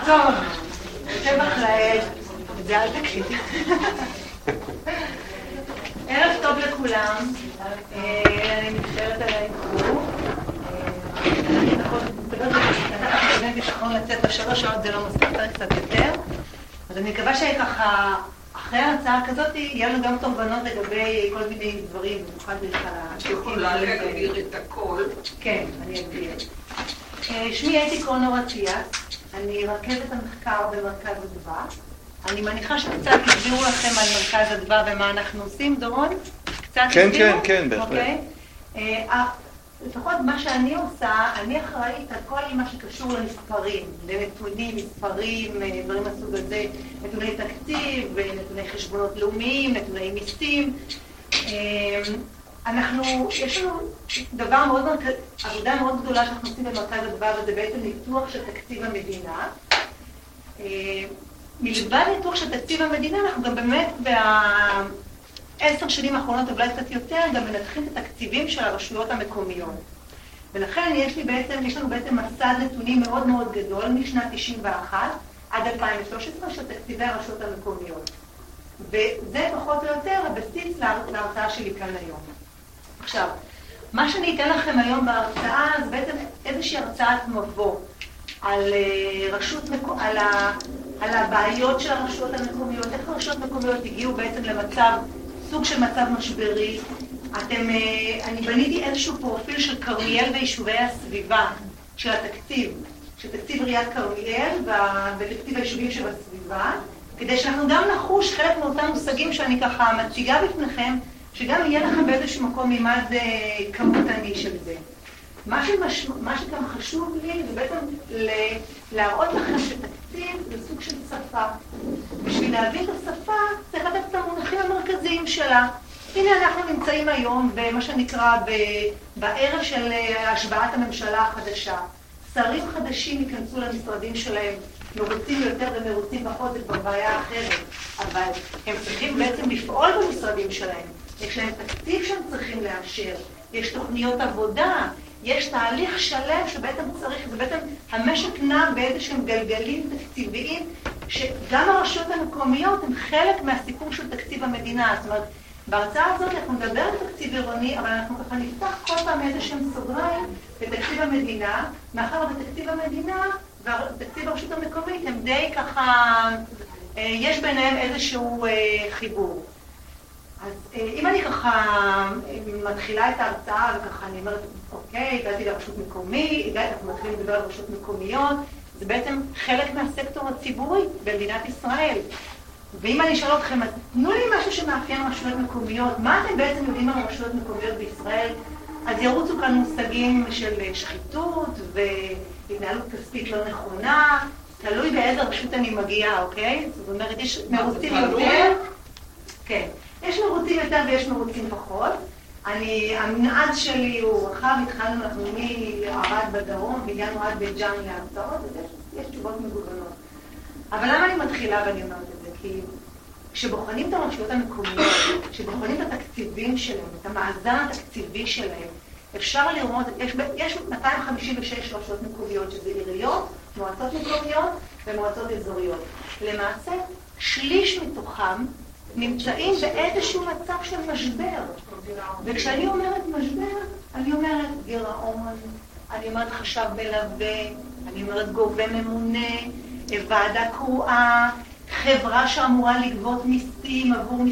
טוב, שבח לאל, זה אל תקשיב. ערב טוב לכולם, אני מצטערת על האיחור. אנחנו שכחנו לצאת בשלוש שעות, זה לא מספיק, צריך קצת יותר. אז אני מקווה שככה, אחרי ההרצאה כזאת, יהיה לנו גם תובנות לגבי כל מיני דברים, במיוחד את יכולה להגביר את הכל. כן, אני אגביר. שמי אתי קורנור אטיאס, אני רכזת המחקר במרכז אדווה. אני מניחה שקצת הסבירו לכם על מרכז אדווה ומה אנחנו עושים, דורון? קצת הסבירו? כן, בהחלט. לפחות מה שאני עושה, אני אחראית על כל מה שקשור למספרים, לנתונים, מספרים, דברים מהסוג הזה, נתוני תקציב, נתוני חשבונות לאומיים, נתוני מיסים. יש לנו עבודה מאוד גדולה שאנחנו עושים במרכז אדווה, וזה בעצם ניתוח של תקציב המדינה. מלבד ניתוח של תקציב המדינה, אנחנו גם באמת ב10 שנים האחרונות, אולי קצת יותר, גם מנתחים את התקציבים של הרשויות המקומיות. ולכן יש לנו בעצם מסד נתונים מאוד מאוד גדול משנת 91 עד 2013 של תקציבי הרשויות המקומיות. וזה פחות או יותר הבסיס להרצאה שלי כאן היום. עכשיו, מה שאני אתן לכם היום בהרצאה זה בעצם איזושהי הרצאת מבוא על הבעיות של הרשויות המקומיות, איך הרשויות המקומיות הגיעו בעצם סוג של מצב משברי. אני בניתי איזשהו פרופיל של כרמיאל ויישובי הסביבה של התקציב, של תקציב עיריית כרמיאל ותקציב היישובים שבסביבה, כדי שאנחנו גם נחוש חלק מאותם מושגים שאני ככה מציגה בפניכם, שגם יהיה לכם באיזשהו מקום מימד כמותני של זה. מה שגם חשוב לי זה בעצם להראות לכם שתקציב זה סוג של שפה. בשביל להבין את השפה צריך לתת את המונחים המרכזיים שלה. הנה אנחנו נמצאים היום במה שנקרא בערב של השבעת הממשלה החדשה. שרים חדשים ייכנסו למשרדים שלהם, מרוצים יותר ומרוצים פחות, זה כבר בעיה אחרת. אבל הם צריכים בעצם לפעול במשרדים שלהם. יש להם תקציב שהם צריכים לאשר, יש תוכניות עבודה, יש תהליך שלם שבעצם צריך, זה בעצם המשק נע באיזשהם גלגלים תקציביים, שגם הרשויות המקומיות הן חלק מהסיכום של תקציב המדינה. זאת אומרת, בהרצאה הזאת אנחנו נדבר על תקציב עירוני, אבל אנחנו ככה נפתח כל פעם איזשהם סוגריים בתקציב המדינה, מאחר בתקציב המדינה ותקציב הרשות המקומית הם די ככה, יש ביניהם איזשהו חיבור. אז אם אני ככה מתחילה את ההרצאה וככה אני אומרת, אוקיי, הגעתי לרשות מקומית, אנחנו מתחילים לדבר על רשות מקומיות, זה בעצם חלק מהסקטור הציבורי במדינת ישראל. ואם אני אשאל אתכם, תנו לי משהו שמאפיין רשויות מקומיות, מה אתם בעצם יודעים על רשויות מקומיות בישראל? אז ירוצו כאן מושגים של שחיתות והתנהלות כספית לא נכונה, תלוי באיזה רשות אני מגיעה, אוקיי? זאת אומרת, יש מרוצים יותר. כן. יש מרוצים יותר ויש מרוצים פחות. המנעד שלי הוא רחב, התחלנו אנחנו מערד בדרום, והגענו עד בית ג'אן להרצאות, אז יש תשובות מגוונות. אבל למה אני מתחילה ואני אומרת את זה? כי כשבוחנים את הרשויות המקומיות, כשבוחנים את התקציבים שלהם, את המאזן התקציבי שלהם, אפשר לראות, יש 256 רשויות מקומיות, שזה עיריות, מועצות מקומיות ומועצות אזוריות. למעשה, שליש מתוכם נמצאים באיזשהו מצב של משבר. וכשאני אומרת משבר, אני אומרת גירעון, אני אומרת חשב מלווה, אני אומרת גובה ממונה, ועדה קרואה, חברה שאמורה לגבות מיסים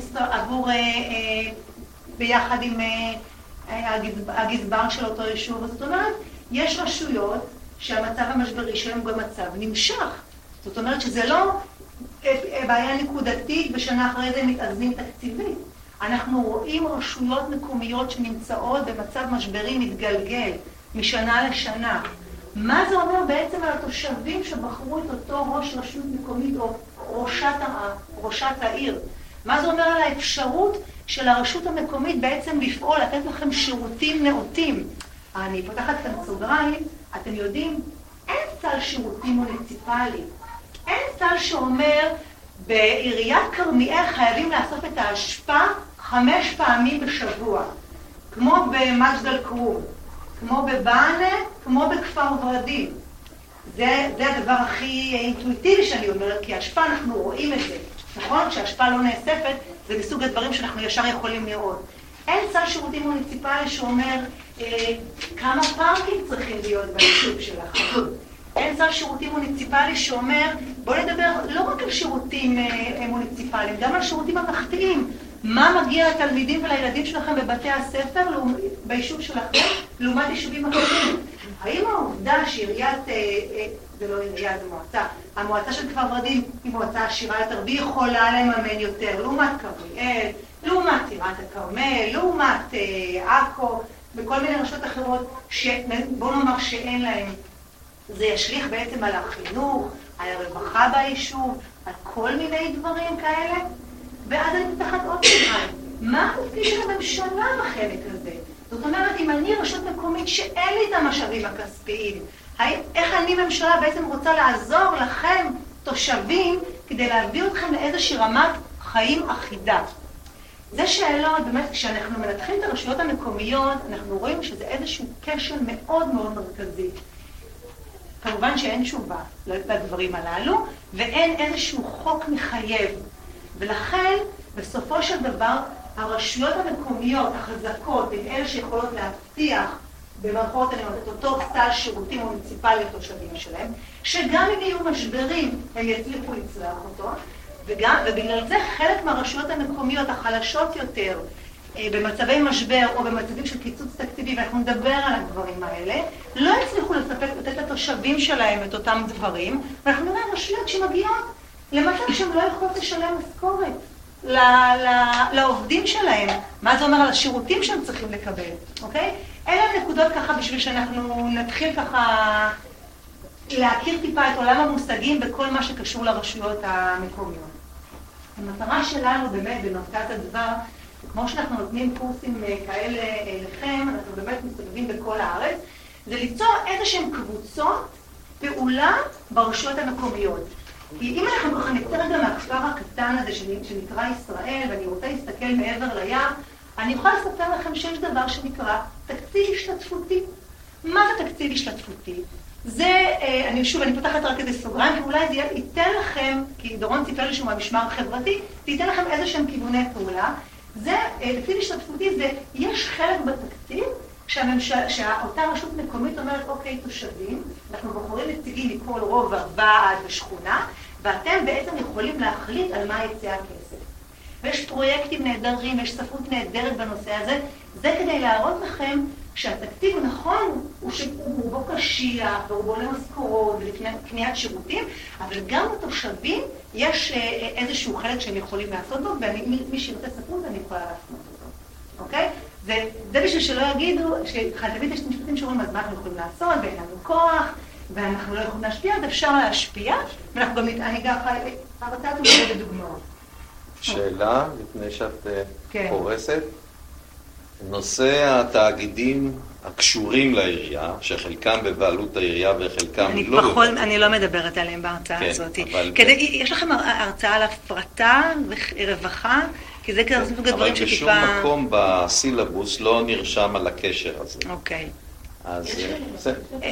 ביחד עם הגזבר של אותו יישוב. זאת אומרת, יש רשויות שהמצב המשברי שלהם הוא במצב נמשך. זאת אומרת שזה לא בעיה נקודתית ושנה אחרי זה מתאזנים תקציבית. אנחנו רואים רשויות מקומיות שנמצאות במצב משברי מתגלגל משנה לשנה. מה זה אומר בעצם על התושבים שבחרו את אותו ראש רשות מקומית או ראשת העיר? מה זה אומר על האפשרות של הרשות המקומית בעצם לפעול, לתת לכם שירותים נאותים? אני פותחת כאן סוגריים, אתם יודעים, אין סל שירותים מוניציפלי. אין סל שאומר, בעיריית כרמיאל חייבים לאסוף את האשפה 5 פעמים בשבוע, כמו במג'דל כרום, כמו בבענה, כמו בכפר ורדים. זה הדבר הכי אינטואיטיבי שאני אומרת, כי השפעה אנחנו רואים את זה. נכון? כשהשפעה לא נאספת, זה מסוג הדברים שאנחנו ישר יכולים לראות. אין סל שירותים מוניציפלי שאומר כמה פארקים צריכים להיות ביישוב שלכם. אין סל שירותים מוניציפלי שאומר, בואו נדבר לא רק על שירותים מוניציפליים, גם על שירותים ממלכתיים. מה מגיע לתלמידים ולילדים שלכם בבתי הספר ביישוב שלכם לעומת יישובים אחרים? האם העובדה שעיריית, זה לא עירייה, זה מועצה, המועצה של כפר ורדים היא מועצה עשירה יותר, והיא יכולה לממן יותר, לעומת כרמיאל, לעומת טירת הכרמל, לעומת עכו, וכל מיני רשויות אחרות, בואו נאמר שאין להם. זה ישליך בעצם על החינוך, על הרווחה ביישוב, על כל מיני דברים כאלה, ואז אני מתחת עוד סגריים. מה התפקיד של הממשלה בחלק הזה? זאת אומרת, אם אני רשות מקומית שאין לי את המשאבים הכספיים, איך אני ממשלה בעצם רוצה לעזור לכם, תושבים, כדי להביא אתכם לאיזושהי רמת חיים אחידה? זה שאלות, באמת, כשאנחנו מנתחים את הרשויות המקומיות, אנחנו רואים שזה איזשהו כשל מאוד מאוד מרכזי. כמובן שאין תשובה לדברים הללו, ואין איזשהו חוק מחייב. ולכן, בסופו של דבר, הרשויות המקומיות החזקות הן אלה שיכולות להבטיח במערכות את אותו סל שירותים מוניציפלי לתושבים שלהם, שגם אם יהיו משברים הם יצליחו לצלח אותו, ובגלל זה חלק מהרשויות המקומיות החלשות יותר במצבי משבר או במצבים של קיצוץ תקציבי, ואנחנו נדבר על הדברים האלה, לא הצליחו לתת לתושבים שלהם את אותם דברים, ואנחנו נראה רשויות שמגיעות למצב שהם לא יכולות לשלם משכורת לעובדים שלהם. מה זה אומר על השירותים שהם צריכים לקבל, אוקיי? אלה הנקודות ככה בשביל שאנחנו נתחיל ככה להכיר טיפה את עולם המושגים בכל מה שקשור לרשויות המקומיות. המטרה שלנו באמת בנוקת הדבר, כמו שאנחנו נותנים קורסים כאלה לכם, אנחנו באמת מסתובבים בכל הארץ, זה ליצור איזשהם קבוצות פעולה ברשויות המקומיות. כי אם אנחנו ככה נצא רגע מהכפר הקטן הזה שנקרא ישראל, ואני רוצה להסתכל מעבר לים, אני יכולה לספר לכם שיש דבר שנקרא תקציב השתתפותי. מה זה תקציב השתתפותי? זה, אני פותחת רק איזה סוגריים, כי אולי זה ייתן לכם, כי דורון סיפר לי שהוא מהמשמר החברתי, זה ייתן לכם איזשהם כיווני פעולה. זה, תקציב השתתפותי זה, יש חלק בתקציב, שאותה רשות מקומית אומרת, אוקיי, תושבים, אנחנו בוחרים נציגים מכל רובע, ועד ושכונה, ואתם בעצם יכולים להחליט על מה יצא הכסף. ויש פרויקטים נהדרים, יש ספרות נהדרת בנושא הזה, זה כדי להראות לכם שהתקציב נכון, הוא בו קשיח, והוא בו למשכורות ולקניית שירותים, אבל גם לתושבים יש איזשהו חלק שהם יכולים לעשות בו, ומי שירצה ספרות אני יכולה להפנות אותו. אוקיי? זה בשביל שלא יגידו, שחלטבית יש משפטים שאומרים, אז מה אנחנו יכולים לעשות, ואין לנו כוח, ואנחנו לא יכולים להשפיע, אז אפשר להשפיע, ואנחנו גם נתעניגה, הרצאה תוגדה בדוגמאות. שאלה, לפני שאת פורסת. נושא התאגידים הקשורים לעירייה, שחלקם בבעלות העירייה וחלקם לא בבעלות. אני לא מדברת עליהם בהרצאה הזאת. יש לכם הרצאה על הפרטה ורווחה? כי זה כזה סוג הדברים שטיפה... אבל בשום מקום בסילבוס לא נרשם על הקשר הזה. אוקיי. אז זה...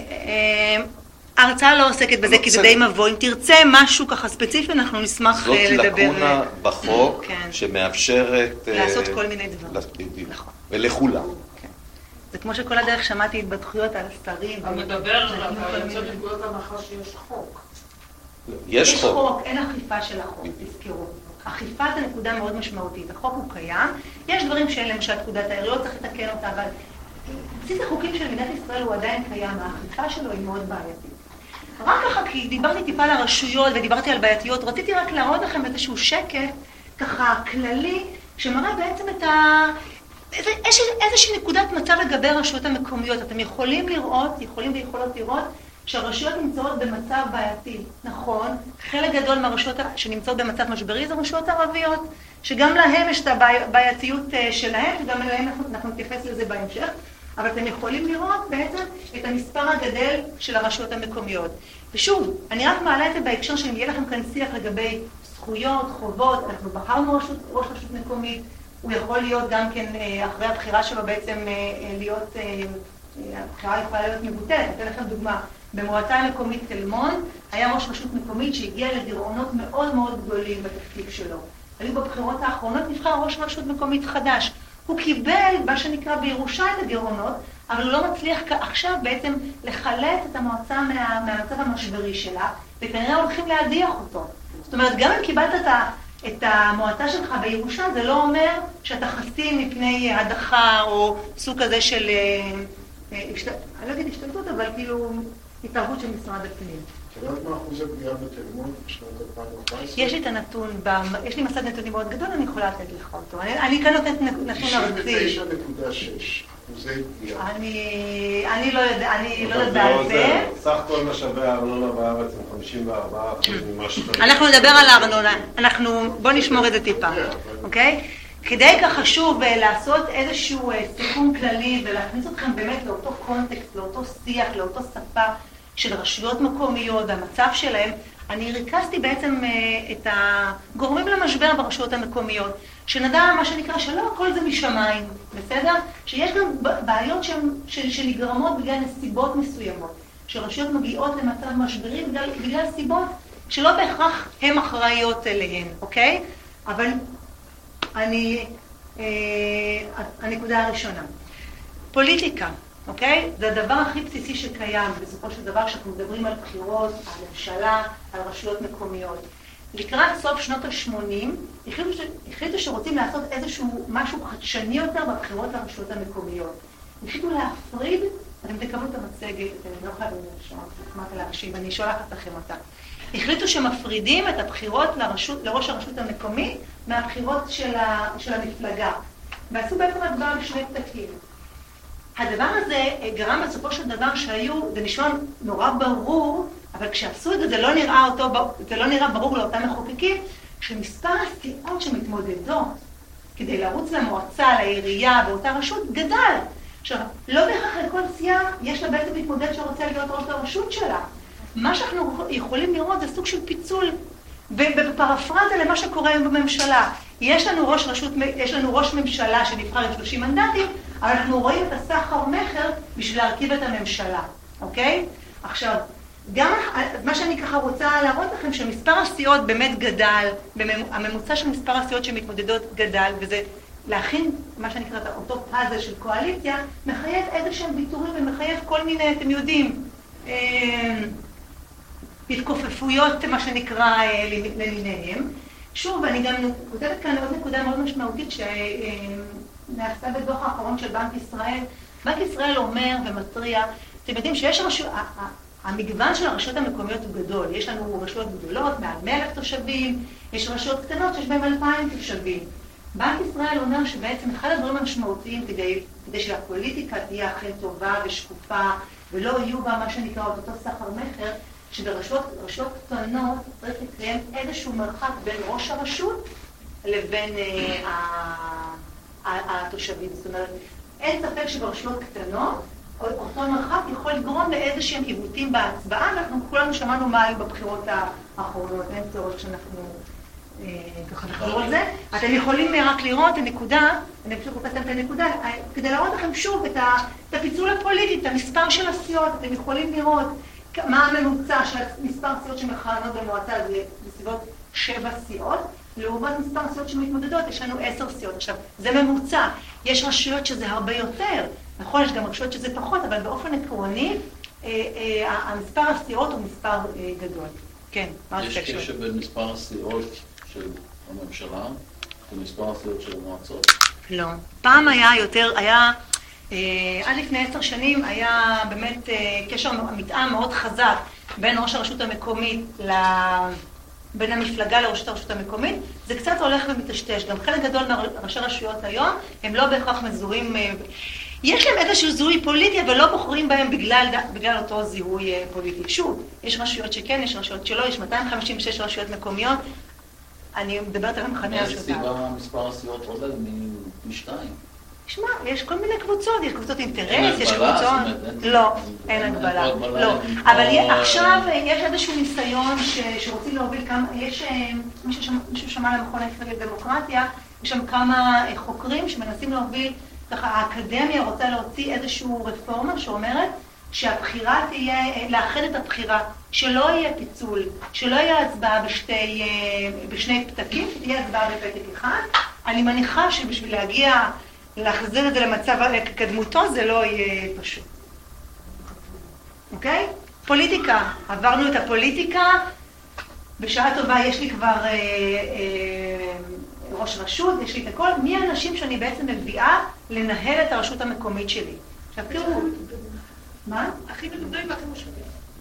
ההרצאה לא עוסקת בזה, כי זה די מבוא. אם תרצה משהו ככה ספציפי, אנחנו נשמח לדבר. זאת לקונה בחוק שמאפשרת... לעשות כל מיני דברים. נכון. ולכולם. זה כמו שכל הדרך שמעתי התבטחויות על השרים. אתה מדבר עליו, אבל יוצא נקודת הנחה שיש חוק. יש חוק. אין אכיפה של החוק, תזכרו. אכיפה זה נקודה מאוד משמעותית. החוק הוא קיים. יש דברים שאין למשל פקודת העיריות, צריך לתקן אותה, אבל בסיס החוקים של מדינת ישראל הוא עדיין קיים. האכיפה שלו היא מאוד בעייתית. רק ככה, כי דיברתי טיפה על הרשויות ודיברתי על בעייתיות, רציתי רק להראות לכם איזשהו שקף, ככה כללי, שמראה בעצם את איזושהי נקודת מצב לגבי הרשויות המקומיות. אתם יכולים ויכולות לראות שהרשויות נמצאות במצב בעייתי. נכון, חלק גדול מהרשויות שנמצאות במצב משברי זה רשויות ערביות, שגם להם יש את הבעייתיות שלהם, וגם להם אנחנו נתייחס לזה בהמשך, אבל אתם יכולים לראות בעצם את המספר הגדל של הרשויות המקומיות. ושוב, אני רק מעלה את זה בהקשר שאם יהיה לכם כאן שיח לגבי זכויות, חובות, אנחנו בחרנו ראש רשות מקומית, הוא יכול להיות גם כן, אחרי הבחירה שלו בעצם להיות, הבחירה יכולה להיות מבוטלת. אתן לכם דוגמה, במועצה המקומית תל מונד היה ראש רשות מקומית שהגיע לגירעונות מאוד מאוד גדולים בתקציב שלו. היו בבחירות האחרונות נבחר ראש רשות מקומית חדש. הוא קיבל מה שנקרא בירושה את הגירעונות, אבל הוא לא מצליח עכשיו בעצם לחלט את המועצה מהמצב המשברי שלה, וכנראה הולכים להדיח אותו. זאת אומרת, גם אם קיבלת את המועצה שלך בירושה, זה לא אומר שאתה חסין מפני הדחה או סוג כזה של, אני לא אגיד השתלטות, אבל כאילו התערבות של משרד הפנים. יודעת מה אחוז הפגיעה בתל מונד בשנת 2014? יש לי את הנתון, יש לי מסד נתונים מאוד גדול, אני יכולה לתת לך אותו. אני כאן נותנת נתון ארצי. 99.6 אחוזי פגיעה. אני לא יודעת בעל זה. סך כל משאבי הארנונה בארץ הם 54% ממה שצריך. אנחנו נדבר על הארנונה. בוא נשמור את זה טיפה, אוקיי? כדי ככה שוב לעשות איזשהו סיכום כללי ולהכניס אתכם באמת לאותו קונטקסט, לאותו שיח, לאותו שפה של רשויות מקומיות והמצב שלהם, אני ריכזתי בעצם את הגורמים למשבר ברשויות המקומיות, שנדע מה שנקרא שלא הכל זה משמיים, בסדר? שיש גם בעיות שנגרמות בגלל נסיבות מסוימות, שרשויות מגיעות למצב משברי בגלל סיבות שלא בהכרח הן אחראיות אליהן, אוקיי? אבל הנקודה הראשונה, פוליטיקה. אוקיי? זה הדבר הכי בסיסי שקיים, בסופו של דבר שאנחנו מדברים על בחירות, על ממשלה, על רשויות מקומיות. לקראת סוף שנות ה-80, החליטו שרוצים לעשות איזשהו משהו חדשני יותר בבחירות לרשויות המקומיות. החליטו להפריד, אתם תקבלו את המצגת, אתם לא חייבים להקשיב, אני שולחת לכם אותה. החליטו שמפרידים את הבחירות לראש הרשות המקומית מהבחירות של המפלגה. ועשו בעצם הדבר בשני פתקים. הדבר הזה גרם בסופו של דבר זה נשמע נורא ברור, אבל כשעשו את זה, זה לא נראה ברור לאותם מחוקקים, שמספר הסיעות שמתמודדות כדי לרוץ למועצה, לעירייה, באותה רשות, גדל. עכשיו, לא בהכרח לכל סיעה יש לה בעצם מתמודד שרוצה להיות ראש הרשות שלה. מה שאנחנו יכולים לראות זה סוג של פיצול, ובפרפרזה למה שקורה היום בממשלה. יש לנו ראש ממשלה שנבחר עם 30 מנדטים, אבל אנחנו רואים את הסחר מחר בשביל להרכיב את הממשלה, אוקיי? עכשיו, גם מה שאני ככה רוצה להראות לכם, שמספר הסיעות באמת גדל, הממוצע של מספר הסיעות שמתמודדות גדל, וזה להכין מה שנקרא אותו פאזל של קואליציה, מחייב איזשהם ויתורים ומחייב כל מיני, אתם יודעים, התכופפויות, מה שנקרא, למיניהם. שוב, אני גם כותבת כאן עוד נקודה מאוד משמעותית שנעשה בדוח האחרון של בנק ישראל. בנק ישראל אומר ומטריע, אתם יודעים שיש המגוון של הרשויות המקומיות הוא גדול. יש לנו רשויות גדולות, מעל 100,000 תושבים, יש רשויות קטנות שיש בהן 2,000 תושבים. בנק ישראל אומר שבעצם אחד הדברים המשמעותיים כדי שהפוליטיקה תהיה אכן טובה ושקופה, ולא יהיו בה מה שנקרא אותו סחר מחר, שברשויות קטנות צריך לקיים איזשהו מרחק בין ראש הרשות לבין התושבים. זאת אומרת, אין ספק שברשויות קטנות, אותו מרחק יכול לגרום לאיזשהם עיוותים בהצבעה. אנחנו כולנו שמענו מה היו בבחירות האחרונות, אין צורך שאנחנו ככה נחזור על זה. אתם יכולים רק לראות את הנקודה, אני פשוט רוצה את הנקודה, כדי להראות לכם שוב את הפיצול הפוליטי, את המספר של הסיעות. אתם יכולים לראות מה הממוצע של מספר סיעות שמכהנות במועצה, זה בסביבות 7 סיעות, לעומת מספר סיעות שמתמודדות, יש לנו 10 סיעות. עכשיו, זה ממוצע. יש רשויות שזה הרבה יותר, נכון, יש גם רשויות שזה פחות, אבל באופן עקרוני, המספר הסיעות הוא מספר גדול. כן, מה יש קשר בין מספר הסיעות של הממשלה ומספר הסיעות של המועצות? לא. פעם עד לפני 10 שנים היה באמת קשר מתאם מאוד חזק בין ראש הרשות המקומית בין המפלגה לראשת הרשות המקומית. זה קצת הולך ומטשטש. גם חלק גדול מראשי רשויות היום הם לא בהכרח מזוהים, יש להם איזשהו זיהוי פוליטי, אבל לא בוחרים בהם בגלל אותו זיהוי פוליטי. שוב, יש רשויות שכן, יש רשויות שלא, יש 256 רשויות מקומיות. אני מדברת על המחנה המשותף. איזה סיבה מספר הסיעות עולה משתיים? תשמע, יש כל מיני קבוצות, יש קבוצות אינטרס, יש קבוצות... לא, אין הגבלה, לא. אבל עכשיו יש איזשהו ניסיון שרוצים להוביל כמה... יש מישהו שמע על המכון הישראלי לדמוקרטיה, יש שם כמה חוקרים שמנסים להוביל, ככה האקדמיה רוצה להוציא איזשהו רפורמה שאומרת שהבחירה תהיה, לאחד את הבחירה, שלא יהיה פיצול, שלא יהיה הצבעה בשני פתקים, תהיה הצבעה בפתק אחד. אני מניחה שבשביל להחזיר את זה למצב כקדמותו, זה לא יהיה פשוט. אוקיי? פוליטיקה. עברנו את הפוליטיקה. בשעה טובה יש לי כבר ראש רשות, יש לי את הכל. מי האנשים שאני בעצם מביאה לנהל את הרשות המקומית שלי? עכשיו תראו. מה? הכי מדוברים והכי מושבים.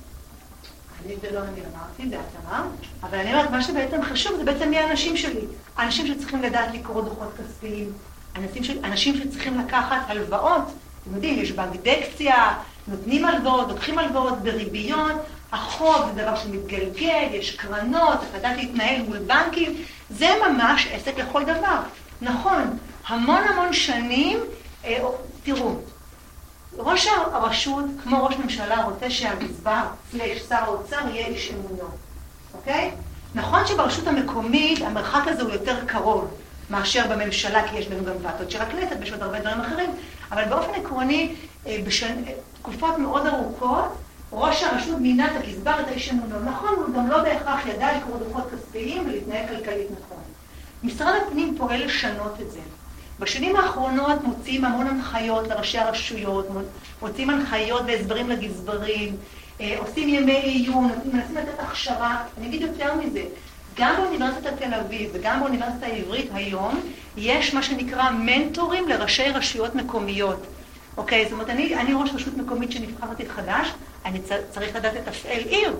זה לא אני אמרתי, זה את אמרת. אבל אני אומרת, מה שבעצם חשוב זה בעצם מי האנשים שלי. האנשים שצריכים לדעת לקרוא דוחות כספיים. אנשים שצריכים לקחת הלוואות. אתם יודעים, יש באגדקציה, נותנים הלוואות, לוקחים הלוואות בריביות. החוב זה דבר שמתגלגל, יש קרנות, לדעת להתנהל מול בנקים. זה ממש עסק לכל דבר. נכון, המון שנים, תראו, ראש הרשות, כמו ראש ממשלה, רוצה שהגזבר, שר האוצר, יהיה איש אמונו. אוקיי? נכון שברשות המקומית המרחק הזה הוא יותר קרוב מאשר בממשלה, כי יש לנו גם ועדות של הכנסת, ויש עוד הרבה דברים אחרים, אבל באופן עקרוני, בתקופות מאוד ארוכות, ראש הרשות מינה את הגזבר, את האיש אמונו. נכון, הוא גם לא בהכרח ידע לקרוא דוחות כספיים ולהתנהג כלכלית נכון. משרד הפנים פועל לשנות את זה. בשנים האחרונות מוצאים המון הנחיות לראשי הרשויות, מוצאים הנחיות והסברים לגזברים, עושים ימי עיון, מנסים לתת הכשרה. אני אגיד יותר מזה, גם באוניברסיטת תל אביב וגם באוניברסיטה העברית היום, יש מה שנקרא מנטורים לראשי רשויות מקומיות. אוקיי, זאת אומרת, אני ראש רשות מקומית שנבחרתי חדש, אני צריך לדעת לתפעל עיר.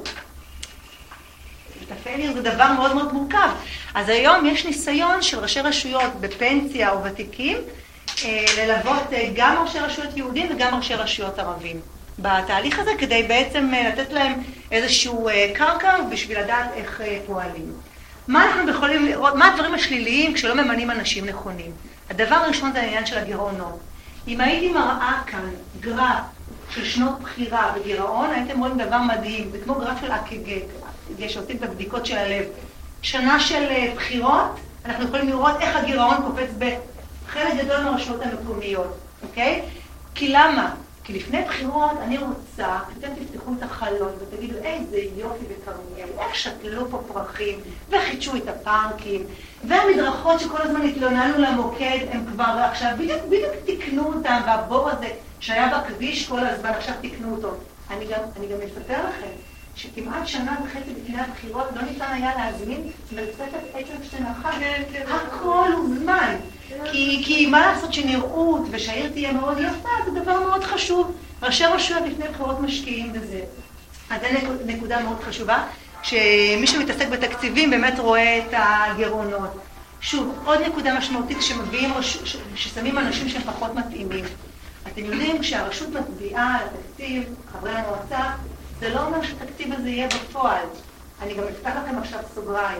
לתפעל עיר זה דבר מאוד מאוד מורכב. אז היום יש ניסיון של ראשי רשויות בפנסיה או ותיקים, ללוות גם ראשי רשויות יהודים וגם ראשי רשויות ערבים. בתהליך הזה כדי בעצם לתת להם איזשהו קרקע בשביל לדעת איך פועלים. מה אנחנו יכולים לראות, מה הדברים השליליים כשלא ממנים אנשים נכונים? הדבר הראשון זה העניין של הגירעונות. אם הייתי מראה כאן גרף של שנות בחירה בגירעון, הייתם רואים דבר מדהים, זה כמו גרף של אק"ג, שעושים את הבדיקות של הלב. שנה של בחירות, אנחנו יכולים לראות איך הגירעון קופץ בחלק גדול מהרשויות המקומיות, אוקיי? כי למה? כי לפני בחירות אני רוצה, אתם תפתחו את החלון ותגידו, איזה יופי בכרמיאל, איך שתלו פה פרחים, וחידשו את הפארקים, והמדרכות שכל הזמן התלוננו למוקד, הם כבר עכשיו בדיוק תקנו אותם, והבור הזה שהיה בכביש כל הזמן, עכשיו תקנו אותו. אני גם אספר לכם, שכמעט שנה וחצי לפני הבחירות לא ניתן היה להזמין מרצפת אקרשטיין אחת, הכל הוא זמן. כי מה לעשות שנראות ושהעיר תהיה מאוד יפה, זה דבר מאוד חשוב. ראשי רשויות לפני בחירות משקיעים בזה. אז זה נקודה מאוד חשובה, שמי שמתעסק בתקציבים באמת רואה את הגירעונות. שוב, עוד נקודה משמעותית ששמים אנשים שהם פחות מתאימים. אתם יודעים, כשהרשות מצביעה על התקציב, חברי המועצה, זה לא אומר שהתקציב הזה יהיה בפועל. אני גם אפתח לכם עכשיו סוגריים.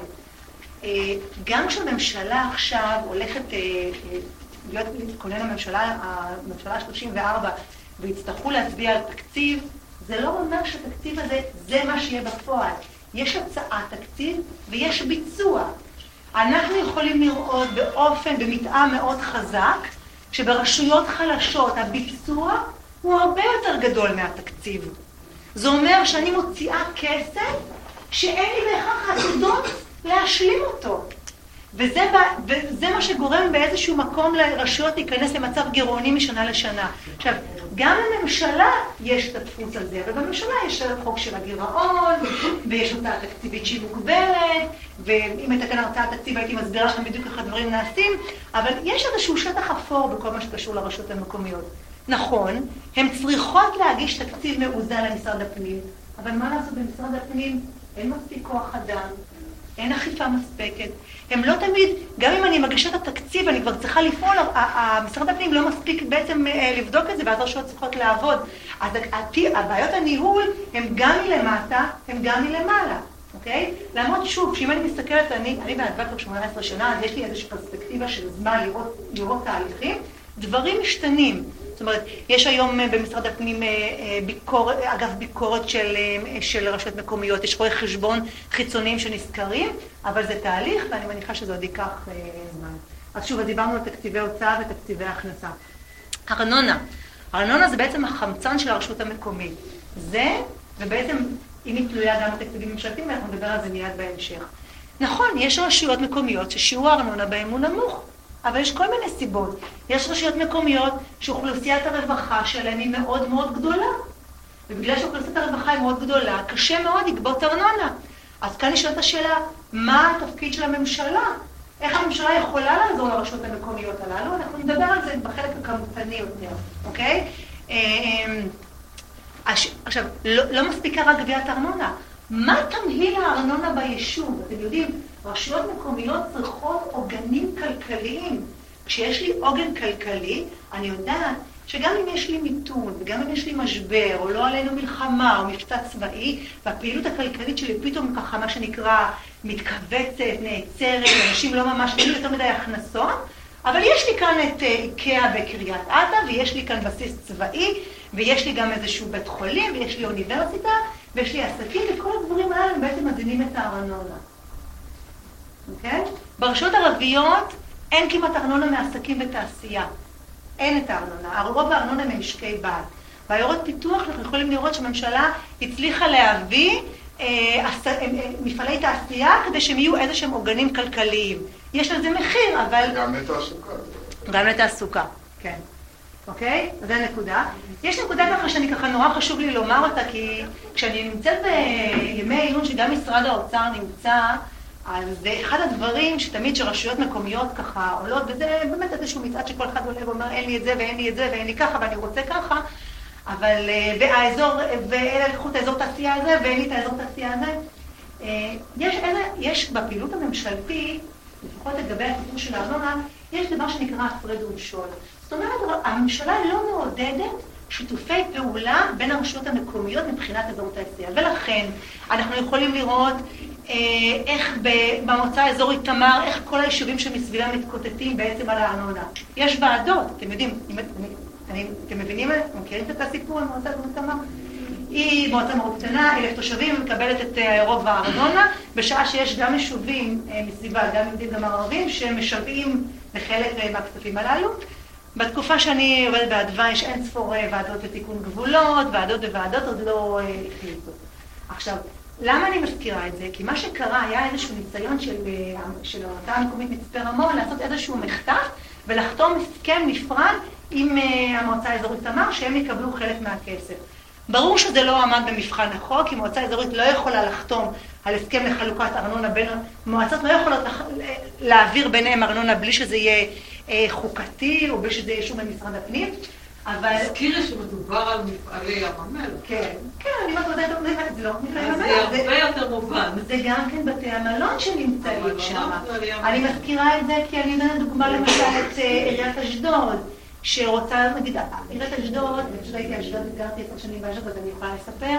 גם כשהממשלה עכשיו הולכת להיות כולל הממשלה ה-34 והצטרכו להצביע על תקציב, זה לא אומר שהתקציב הזה זה מה שיהיה בפועל. יש הצעת תקציב ויש ביצוע. אנחנו יכולים לראות במתאם מאוד חזק, שברשויות חלשות הביצוע הוא הרבה יותר גדול מהתקציב. זה אומר שאני מוציאה כסף שאין לי בהכרח עתודות להשלים אותו. וזה מה שגורם באיזשהו מקום לרשויות להיכנס למצב גירעוני משנה לשנה. עכשיו, גם לממשלה יש את הדפוס על זה, אבל בממשלה יש חוק של הגירעון, ויש אותה תקציבית שהיא מוגבלת, ואם הייתה כאן הרצאה תקציב הייתי מסבירה לכם בדיוק איך הדברים נעשים, אבל יש איזשהו שטח אפור בכל מה שקשור לרשויות המקומיות. נכון, הן צריכות להגיש תקציב מאוזן למשרד הפנים, אבל מה לעשות במשרד הפנים? אין מספיק כוח אדם, אין אכיפה מספקת. הם לא תמיד, גם אם אני מגישה את התקציב, אני כבר צריכה לפעול, המשרד הפנים לא מספיק בעצם לבדוק את זה, ואז הרשויות צריכות לעבוד. אז הבעיות הניהול הם גם מלמטה, הם גם מלמעלה, אוקיי? למרות שוב, שאם אני מסתכלת, אני בעדבה כבר 18 שנה, אז יש לי איזושהי פרספקטיבה של זמן לראות תהליכים, דברים משתנים. זאת אומרת, יש היום במשרד הפנים אגף ביקורת של רשויות מקומיות, יש רואי חשבון חיצוניים שנזכרים, אבל זה תהליך ואני מניחה שזה עוד ייקח זמן. אז שוב, דיברנו על תקציבי הוצאה ותקציבי הכנסה. ארנונה. הארנונה זה בעצם החמצן של הרשות המקומית. זה, ובעצם אם היא תלויה גם בתקציבים ממשלתיים, אנחנו נדבר על זה מיד בהמשך. נכון, יש רשויות מקומיות ששיעור הארנונה בהן הוא נמוך, אבל יש כל מיני סיבות. יש רשויות מקומיות שאוכלוסיית הרווחה שלהן היא מאוד מאוד גדולה. ובגלל שאוכלוסיית הרווחה היא מאוד גדולה, קשה מאוד לגבות ארנונה. אז כאן נשאלת השאלה, מה התפקיד של הממשלה? איך הממשלה יכולה לעזור לרשויות המקומיות הללו? אנחנו נדבר על זה בחלק הכמותני יותר, אוקיי? עכשיו, לא מספיקה רק גביית ארנונה. מה תמהיל הארנונה ביישוב? אתם יודעים, רשויות מקומיות צריכות עוגנים כלכליים. כשיש לי עוגן כלכלי, אני יודעת שגם אם יש לי מיתון, וגם אם יש לי משבר, או לא עלינו מלחמה, או מבצע צבאי, והפעילות הכלכלית שלי פתאום ככה, מה שנקרא, מתכווצת, נעצרת, אנשים לא ממש, אין לי יותר מדי הכנסות, אבל יש לי כאן את איקאה בקריית אתא, ויש לי כאן בסיס צבאי, ויש לי גם איזשהו בית חולים, ויש לי אוניברסיטה, ויש לי עסקים, וכל הדברים האלה הם בעצם מזינים את הארנונה. אוקיי? ברשויות ערביות אין כמעט ארנונה מעסקים ותעשייה. אין את הארנונה. רוב הארנונה ממשקי בית. בעיירות פיתוח אנחנו יכולים לראות שהממשלה הצליחה להביא מפעלי תעשייה כדי שהם יהיו איזה שהם עוגנים כלכליים. יש לזה מחיר, אבל... גם לתעסוקה. גם לתעסוקה, כן. אוקיי? זו הנקודה. יש נקודה ככה שאני ככה נורא חשוב לי לומר אותה, כי כשאני נמצאת בימי עיון שגם משרד האוצר נמצא, אז זה אחד הדברים שתמיד שרשויות מקומיות ככה עולות, וזה באמת איזשהו מצעד שכל אחד עולה ואומר אין לי את זה ואין לי את זה ואין לי ככה ואני רוצה ככה, אבל ואלה לקחו את האזור תעשייה הזה ואין לי את האזור תעשייה הזה. יש בפעילות הממשלתית, לפחות לגבי הטיפול של הארנונה, יש דבר שנקרא הפרד ומשול. זאת אומרת, הממשלה לא מעודדת שיתופי פעולה בין הרשויות המקומיות מבחינת אזור תעשייה, ולכן אנחנו יכולים לראות איך במועצה האזורית תמר, איך כל היישובים שמסביבם מתקוטטים בעצם על הארנונה. יש ועדות, אתם יודעים, אתם מבינים, מכירים את הסיפור על מועצה האזורית תמר? היא מועצה מאוד קטנה, 1,000 תושבים, מקבלת את רוב הארנונה, בשעה שיש גם יישובים מסביבה, גם יהודים גם ערבים, שמשוועים לחלק מהכספים הללו. בתקופה שאני עובדת באדווה, יש אין ספור ועדות לתיקון גבולות, ועדות וועדות עוד לא החליטו. עכשיו, למה אני מזכירה את זה? כי מה שקרה היה איזשהו ניסיון של המועצה המקומית מצפה רמון לעשות איזשהו מחטף ולחתום הסכם נפרד עם המועצה האזורית תמר שהם יקבלו חלק מהכסף. ברור שזה לא עמד במבחן החוק, כי מועצה אזורית לא יכולה לחתום על הסכם לחלוקת ארנונה בין מועצות, לא יכולות להעביר ביניהם ארנונה בלי שזה יהיה חוקתי או בלי שזה יהיה שוב במשרד הפנים. אבל... הזכירי שמדובר על מפעלי ים המלח. כן, כן, אני מתמודדת, זה לא מפעלי ים המלח. זה הרבה יותר מובן. זה גם כן בתי המלון שנמצאים שם. אני מזכירה את זה כי אני נותנת דוגמה למשל את עיריית אשדוד, שרוצה, נגיד, עיריית אשדוד, כשהייתי אשדוד, גרתי 10 שנים באשדוד, אז אני יכולה לספר,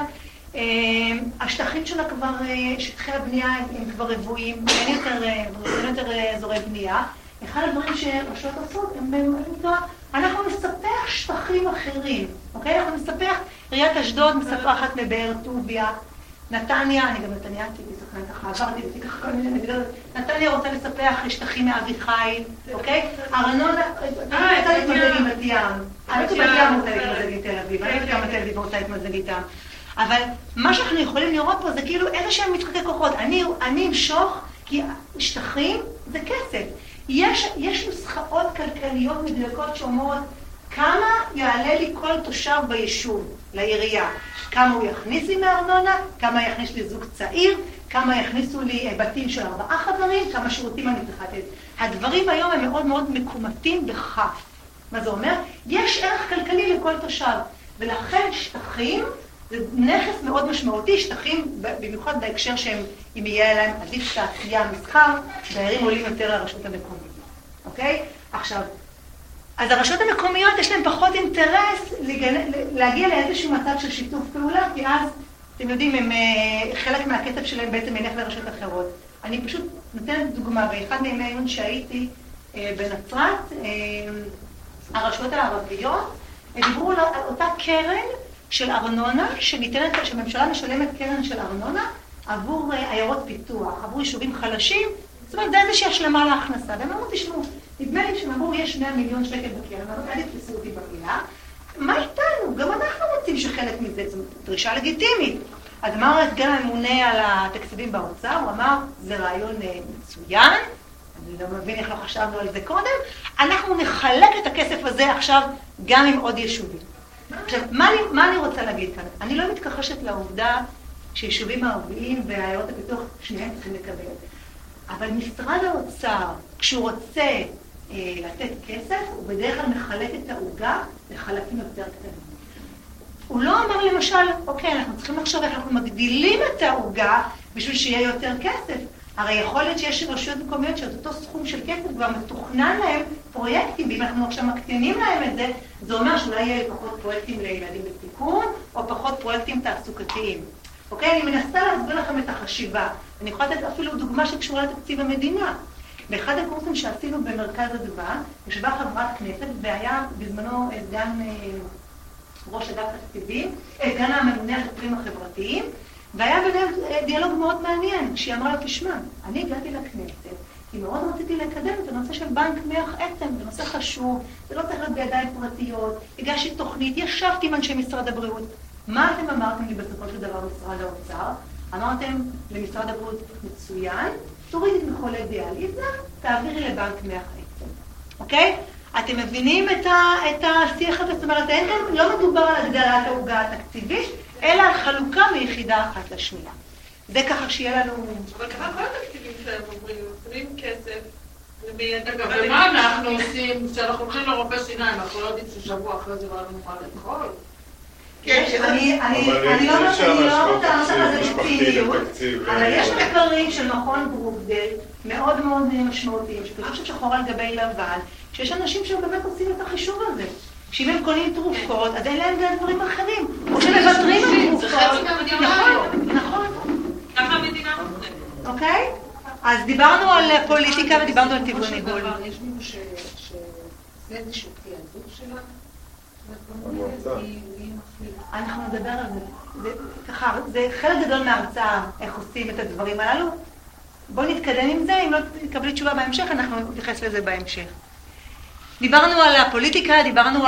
השטחים שלה כבר, שטחי הבנייה הם כבר רבועים, אין יותר אזורי בנייה. אחד הדברים שרשויות עושות, אנחנו נספח שטחים אחרים, אוקיי? אנחנו נספח, עיריית אשדוד מספחת מבאר טוביה, נתניה, אני גם נתניאתי, ככה עברתי, ככה כל מיני נגדות, נתניה רוצה לספח שטחים מאביחיל, אוקיי? ארנונה, אני רוצה להתמזג עם בת ים, אני בת ים רוצה להתמזג עם תל אביב, אני גם תל אביב רוצה להתמזג איתם, אבל מה שאנחנו יכולים לראות פה זה כאילו איזה שהם משחקי כוחות, אני אמשוך, כי שטחים זה כסף. יש נוסחאות כלכליות מדויקות שאומרות כמה יעלה לי כל תושב ביישוב, לעירייה, כמה הוא יכניס לי מארנונה, כמה יכניס לי זוג צעיר, כמה יכניסו לי בתים של 4 חדרים, כמה שירותים אני צריכה לתת. הדברים היום הם מאוד מאוד מקומטים בכף. מה זה אומר? יש ערך כלכלי לכל תושב, ולכן שטחים זה נכס מאוד משמעותי, שטחים במיוחד בהקשר שהם, אם יהיה להם עדיף תעשייה מסחר, דיירים עולים יותר לרשות המקומית. אוקיי? עכשיו, אז הרשויות המקומיות יש להן פחות אינטרס להגיע לאיזשהו מצב של שיתוף פעולה, כי אז, אתם יודעים, חלק מהכסף שלהם בעצם ילך לרשויות אחרות. אני פשוט נותנת דוגמה, באחד מימי העיון שהייתי בנצרת, הרשויות הערביות דיברו על אותה קרן של ארנונה, שהממשלה משלמת קרן של ארנונה עבור עיירות פיתוח, עבור יישובים חלשים, זאת אומרת, זה איזושהי השלמה להכנסה. והם אמרו, תשמעו, נדמה לי שהם אמרו, יש 100 מיליון שקל בקרן, אבל אל תתפסו אותי במילה. מה מה איתנו? גם אנחנו רוצים שחלק מזה, זו דרישה לגיטימית. אז אמר הסגן הממונה על התקציבים באוצר, הוא אמר, זה רעיון מצוין, אני לא מבין איך לא חשבנו על זה קודם, אנחנו נחלק את הכסף הזה עכשיו גם עם עוד יישובים. עכשיו, מה אני רוצה להגיד כאן? אני לא מתכחשת לעובדה שיישובים הערביים ועיירות הפיתוח שניהם צריכים לקבל. אבל משרד האוצר, כשהוא רוצה לתת כסף, הוא בדרך כלל מחלק את העוגה לחלקים יותר קטנים. הוא לא אמר למשל, אוקיי, אנחנו צריכים לחשוב איך אנחנו מגדילים את העוגה בשביל שיהיה יותר כסף. הרי יכול להיות שיש רשויות מקומיות שאת אותו סכום של כסף כבר מתוכנן להם פרויקטים, ואם אנחנו עכשיו מקטינים להם את זה, זה אומר שאולי יהיה פחות פרויקטים לילדים בסיכון, או פחות פרויקטים תעסוקתיים. אוקיי? אני מנסה להסביר לכם את החשיבה. אני יכולה לתת אפילו דוגמה שקשורה לתקציב המדינה. באחד הקורסים שעשינו במרכז אדווה, ישבה חברת כנסת, והיה בזמנו סגן ראש אגף תקציבים, סגן הממונה על התקציבים החברתיים, והיה ביניהם דיאלוג מאוד מעניין, שהיא אמרה לו, תשמע, אני הגעתי לכנסת, כי מאוד רציתי לקדם את הנושא של בנק מח עצם, זה נושא חשוב, זה לא צריך להיות בידיים פרטיות, הגשתי תוכנית, ישבתי עם אנשי משרד הבריאות. מה אתם אמרתם לי בסופו של דבר משרד האוצר? אמרתם למשרד הבריאות מצוין, תוריד את מחולי דיאליזה, תעבירי לבנק מח עצם. אוקיי? אתם מבינים את השיח הזה? זאת אומרת, אין כאן, לא מדובר על הגדלת העוגה התקציבית, אלא על חלוקה מיחידה אחת לשנייה. זה ככה שיהיה לנו... אבל ככה כל התקציבים שלהם אומרים, שמים כסף, אגב, ומה אנחנו עושים כשאנחנו הולכים לרופא שיניים, אנחנו לא יודעים ששבוע אחרי זה לא נוכל לאכול? אני לא רוצה לעשות על זה בציניות, אבל יש מחקרים של מכון ברוקדייל מאוד מאוד משמעותיים, שפשוט שחור על גבי לבן, שיש אנשים שבאמת עושים את החישוב הזה. שאם הם קונים תרופות, אז אין להם גם דברים אחרים, או שמוותרים על תרופות. זה חצי מהמדינה היום. נכון. ככה המדינה נותנת. אוקיי? אז דיברנו על פוליטיקה ודיברנו על טבעון עיגול. יש מישהו שזה איזשהו תיעדוף שלה? אנחנו נדבר על זה. ככה, זה חלק גדול מההרצאה, איך עושים את הדברים הללו. בואו נתקדם עם זה, אם לא תקבלי תשובה בהמשך, אנחנו נתייחס לזה בהמשך. דיברנו על הפוליטיקה, דיברנו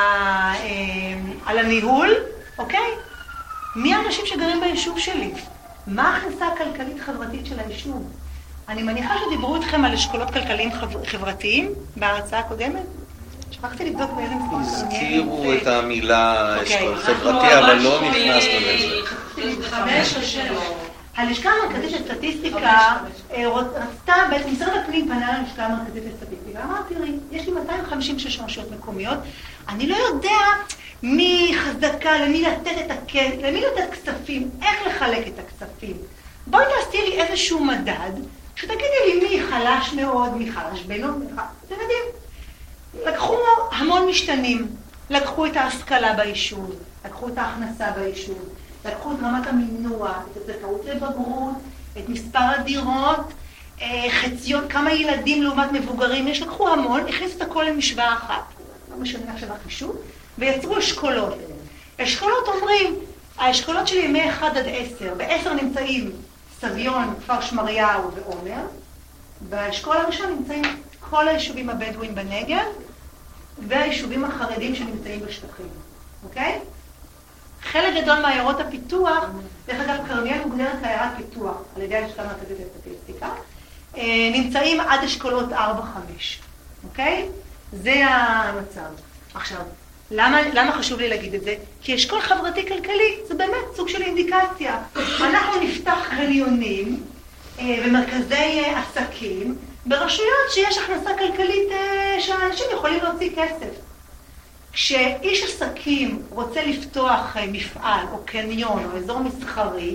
על הניהול, אוקיי? מי האנשים שגרים ביישוב שלי? מה ההכנסה הכלכלית-חברתית של היישוב? אני מניחה שדיברו איתכם על אשכולות כלכליים חברתיים בהרצאה הקודמת? שכחתי לבדוק באיזה מספר. הזכירו את המילה אשכול חברתי, אבל לא נכנסנו לזה. 5 או 6. הלשכה המרכזית לסטטיסטיקה רצתה, בעצם משרד הפנים פנה ללשכה המרכזית לסטטיסטיקה, אמרתי, תראי, יש לי 256 רשויות מקומיות, אני לא יודע מי חזקה, למי לתת כספים, איך לחלק את הכספים. בואי תעשי לי איזשהו מדד, שתגידי לי מי חלש מאוד, מי חלש בינוני, אתם יודעים. לקחו המון משתנים, לקחו את ההשכלה ביישוב, לקחו את ההכנסה ביישוב, לקחו את רמת המינוע, את הזכאות לבגרות, את מספר הדירות, חציון, כמה ילדים לעומת מבוגרים יש, לקחו המון, הכניסו את הכל למשוואה אחת, לא משנה עכשיו החישוב, ויצרו אשכולות. אשכולות אומרים, האשכולות שלי הם מ-1 עד 10, ב-10 נמצאים סביון, כפר שמריהו ועומר, באשכול הראשון נמצאים כל היישובים הבדואים בנגב, והיישובים החרדים שנמצאים בשטחים, אוקיי? חלק גדול מעיירות הפיתוח, דרך אגב, כרמיאל מוגדרת כעיירת פיתוח, על ידי הלשכה המרכזית לסטטיסטיקה, נמצאים עד אשכולות 4-5, אוקיי? זה המצב. עכשיו, למה חשוב לי להגיד את זה? כי אשכול חברתי-כלכלי זה באמת סוג של אינדיקציה. אנחנו נפתח חניונים ומרכזי עסקים ברשויות שיש הכנסה כלכלית שהאנשים יכולים להוציא כסף. כשאיש עסקים רוצה לפתוח מפעל או קניון או אזור מסחרי,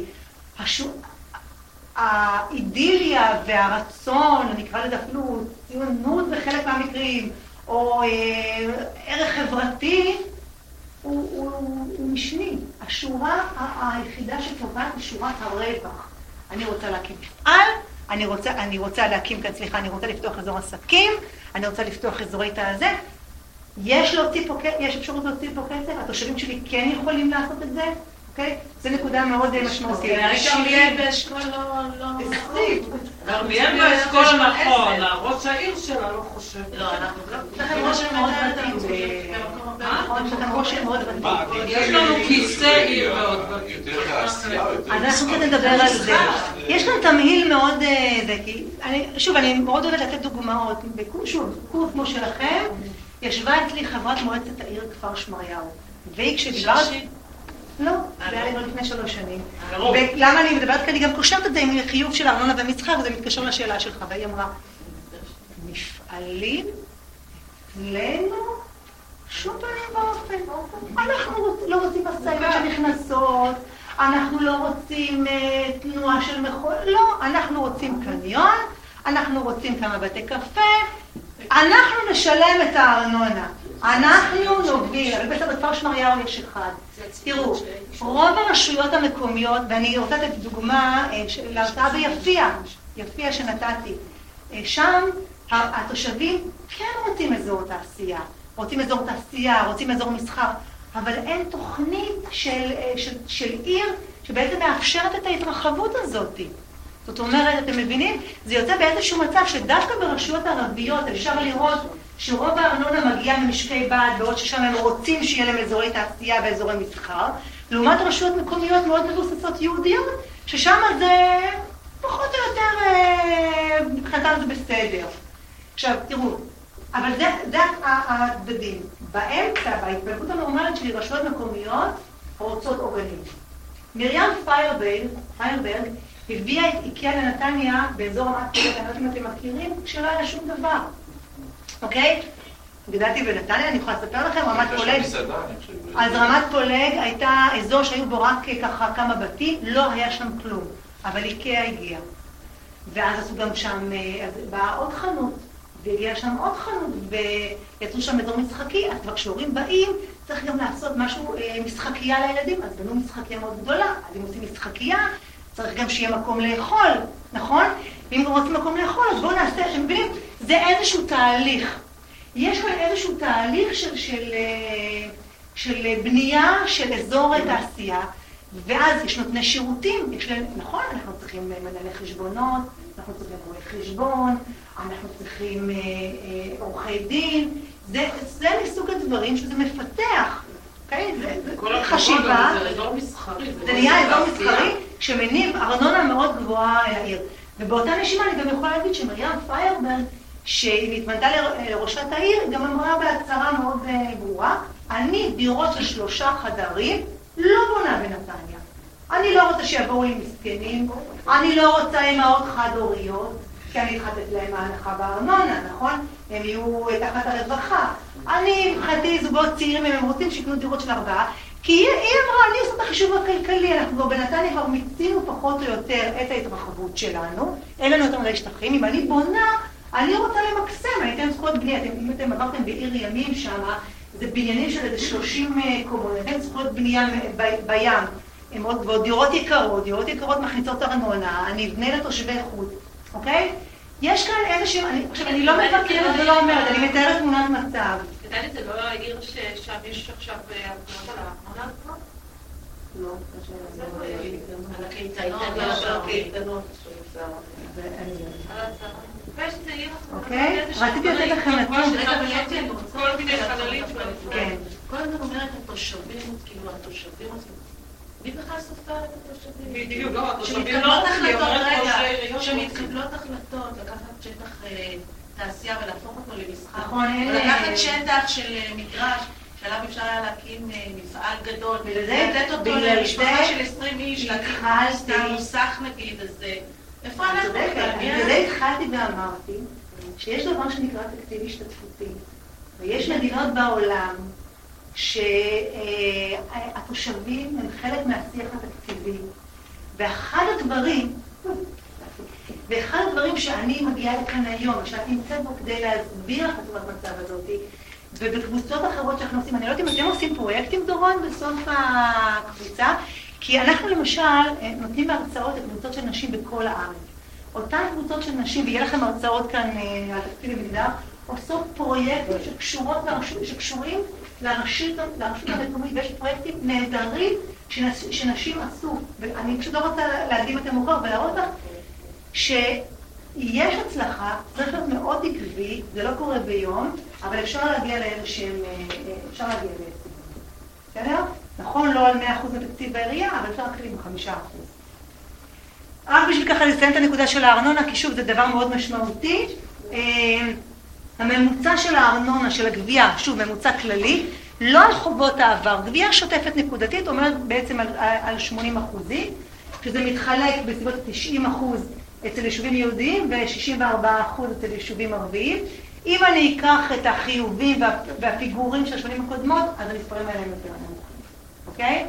האידיליה והרצון, נקרא לזה אפילו ציונות בחלק מהמקרים, או ערך חברתי, הוא משני. השורה היחידה שקובעת היא שורת הרווח. אני רוצה להקים מפעל, אני רוצה לפתוח אזור עסקים, אני רוצה לפתוח אזורי תעזה. יש אפשרות להוציא פה כסף, התושבים שלי כן יכולים לעשות את זה, אוקיי? זו נקודה מאוד משמעותית. כרמיאל באשכול לא... כרמיאל באשכול נכון, ראש העיר שלה לא חושב. לא, אנחנו לכם רושם מאוד ותיק. נכון, לכם רושם מאוד ותיק. יש לנו כיסא עיר מאוד ותיק. אז אנחנו קצת נדבר על זה. יש כאן תמהיל מאוד זקי. שוב, אני מאוד אוהבת לתת דוגמאות. שוב, קורס כמו שלכם, ישבה אצלי חברת מועצת העיר כפר שמריהו. והיא כשדיברת... לא, זה היה לי לפני 3 שנים. ולמה אני מדברת? כי אני גם קושרת את זה עם חיוב של ארנונה ומצחק, וזה מתקשר לשאלה שלך. והיא אמרה, מפעלים אצלנו שום פנים באופן. אנחנו לא רוצים משאיות שנכנסות, אנחנו לא רוצים תנועה של מכול, לא, אנחנו רוצים קניון, אנחנו רוצים כמה בתי קפה, אנחנו נשלם את הארנונה. אנחנו נוביל, אבל בסדר, בכפר שמריהו יש אחד. תראו, רוב הרשויות המקומיות, ואני רוצה לתת דוגמה להרצאה ביפיע שנתתי, שם התושבים כן רוצים אזור תעשייה, רוצים אזור מסחר, אבל אין תוכנית של עיר שבעצם מאפשרת את ההתרחבות הזאת. זאת אומרת, אתם מבינים? זה יוצא באיזשהו מצב שדווקא ברשויות ערביות אפשר לראות שרוב הארנונה מגיעה ממשקי בית, בעוד ששם הם רוצים שיהיה להם אזורי תעשייה ואזורי מסחר, לעומת רשויות מקומיות מאוד מבוססות יהודיות, ששם זה פחות או יותר, מבחינתם זה בסדר. עכשיו, תראו, אבל זה הצדדים. באמצע, בהתפלגות הנורמלית של רשויות מקומיות, רוצות עוגנים. מרים פיירברג הביאה את איקאה לנתניה באזור רמת פולג, אני לא יודעת אם אתם מכירים, כשלא היה שום דבר. אוקיי? גדלתי בנתניה, אני יכולה לספר לכם, רמת פולג. אז רמת פולג הייתה אזור שהיו בו רק ככה כמה בתים, לא היה שם כלום. אבל איקאה הגיעה. ואז עשו גם שם, באה עוד חנות, והגיעה שם עוד חנות, ויצאו שם אזור משחקי, אז כבר כשהורים באים, צריך גם לעשות משהו, משחקייה לילדים, אז בנו משחקייה מאוד גדולה, אז אם עושים משחקייה, צריך גם שיהיה מקום לאכול, נכון? ואם רוצים מקום לאכול, אז בואו נעשה, אתם מבינים? זה איזשהו תהליך. יש כאן איזשהו תהליך של בנייה של אזור תעשייה, ואז יש נותני שירותים, נכון? אנחנו צריכים מנהלי חשבונות, אנחנו צריכים רואי חשבון, אנחנו צריכים עורכי דין, זה מסוג הדברים שזה מפתח. זה חשיבה, זה נהיה אזור מסחרי שמניב ארנונה מאוד גבוהה לעיר. ובאותה נשימה אני גם יכולה להגיד שמרים פיירברג, שהיא התמנתה לראשת העיר, גם אמרה בהצהרה מאוד ברורה, אני דירות של 3 חדרים לא בונה בנתניה. אני לא רוצה שיבואו לי מסכנים, אני לא רוצה אמהות חד-הוריות, כי אני אתחתת להם ההנחה בארנונה, נכון? הם יהיו תחת הרווחה. אני מבחינתי זוגות צעירים, הם רוצים שיקנו דירות של 4, כי היא אמרה, אני עושה את החישוב הכלכלי, אנחנו כבר בנתניה כבר מיצינו פחות או יותר את ההתרחבות שלנו, אין לנו יותר מדי שטחים, אם אני בונה, אני רוצה למקסם, אני אתן זכויות בנייה, אם אתם עברתם בעיר ימים שם, זה בניינים של איזה 30 קומות, אין זכויות בנייה בים, הן מאוד גבוהות, דירות יקרות מכניסות ארנונה, אני אבנה לתושבי חוץ, אוקיי? יש כאן איזשהו, עכשיו אני לא מבקרת ולא אומרת, אני מתארת תמונת מצב. כדאי זה לא העיר ששם יש עכשיו הפגנות על הארנונה כבר? לא, על הקייטנות. אוקיי? רציתי לתת לכם נתון. כל מיני חללים. כן. כל הזמן אומרת התושבים, כאילו התושבים עושים. מי בכלל סופר את התושבים? בדיוק, לא, התושבים שמתקבלות החלטות, שמתקבלות החלטות, לקחת שטח תעשייה ולהפוך אותו למסחר. נכון, לקחת שטח של מגרש, שעליו אפשר היה להקים מפעל גדול, ולתת אותו למשפחה של 20 איש, להקים מוסך נגיד, אז איפה אנחנו? בגלל זה התחלתי ואמרתי שיש דבר שנקרא תקציב השתתפותי, ויש מדינות בעולם שהתושבים הם חלק מהשיח התקציבי, ואחד הדברים שאני מגיעה לכאן היום, שאת נמצאת בו כדי להסביר לך את המצב הזאת, ובקבוצות אחרות שאנחנו עושים, אני לא יודעת אם אתם עושים פרויקטים דורון בסוף הקבוצה, כי אנחנו למשל נותנים הרצאות לקבוצות של נשים בכל הארץ. אותן קבוצות של נשים, ויהיה לכם הרצאות כאן על תקציב למגדר, עושות פרויקטים שקשורים לרשות המקומית, ויש פרויקטים נהדרים שנשים עשו, ואני פשוט לא רוצה להקדים את המאוחר ולהראות לך שיש הצלחה, צריך להיות מאוד עקבי, זה לא קורה ביום, אבל אפשר להגיע לאיזשהם, אפשר להגיע להישגים. בסדר? נכון, לא על 100% בתקציב העירייה, אבל אפשר להקליט עם 5%. רק בשביל ככה לסיים את הנקודה של הארנונה, כי שוב זה דבר מאוד משמעותי. הממוצע של הארנונה, של הגבייה, שוב ממוצע כללי, לא על חובות העבר. גבייה שוטפת נקודתית אומרת בעצם על 80%, שזה מתחלק בסביבות 90% אצל יישובים יהודיים ו-64% אצל יישובים ערביים. אם אני אקח את החיובים והפיגורים של השנים הקודמות, אז המספרים האלה הם יותר נמוכים. אוקיי?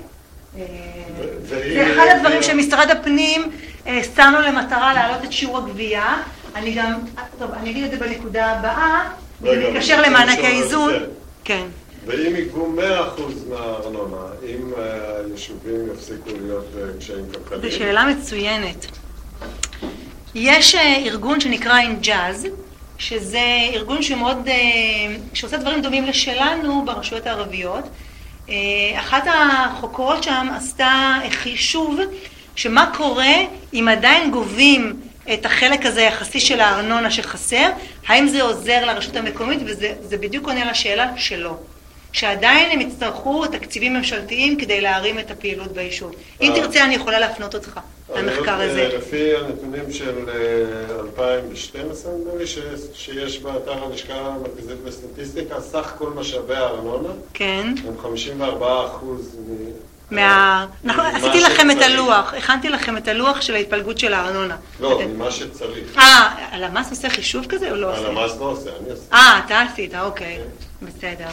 זה אחד הדברים שמשרד הפנים שמנו למטרה להעלות את שיעור הגבייה. אני אגיד את זה בנקודה הבאה, להתקשר למענקי איזון. כן. ואם יגבו 100% מהארנונה, אם היישובים יפסיקו להיות קשיים כלכליים? זו שאלה מצוינת. יש ארגון שנקרא אינג'אז, שזה ארגון שעושה דברים דומים לשלנו ברשויות הערביות. אחת החוקרות שם עשתה חישוב שמה קורה אם עדיין גובים את החלק הזה יחסי של הארנונה שחסר, האם זה עוזר לרשות המקומית, וזה בדיוק עונה לשאלה שלו. שעדיין הם יצטרכו תקציבים ממשלתיים כדי להרים את הפעילות ביישוב. אם תרצה אני יכולה להפנות אותך למחקר הזה. לפי הנתונים של 2012, נדמה לי שיש באתר הלשכה המרכזית לסטטיסטיקה, סך כל משאבי הארנונה, כן. הם 54% הכנתי לכם את הלוח של ההתפלגות של הארנונה. לא, ממה שצריך. הלמ"ס עושה חישוב כזה או לא עושה? הלמ"ס לא עושה, אני עושה. אתה עשית, אוקיי. בסדר.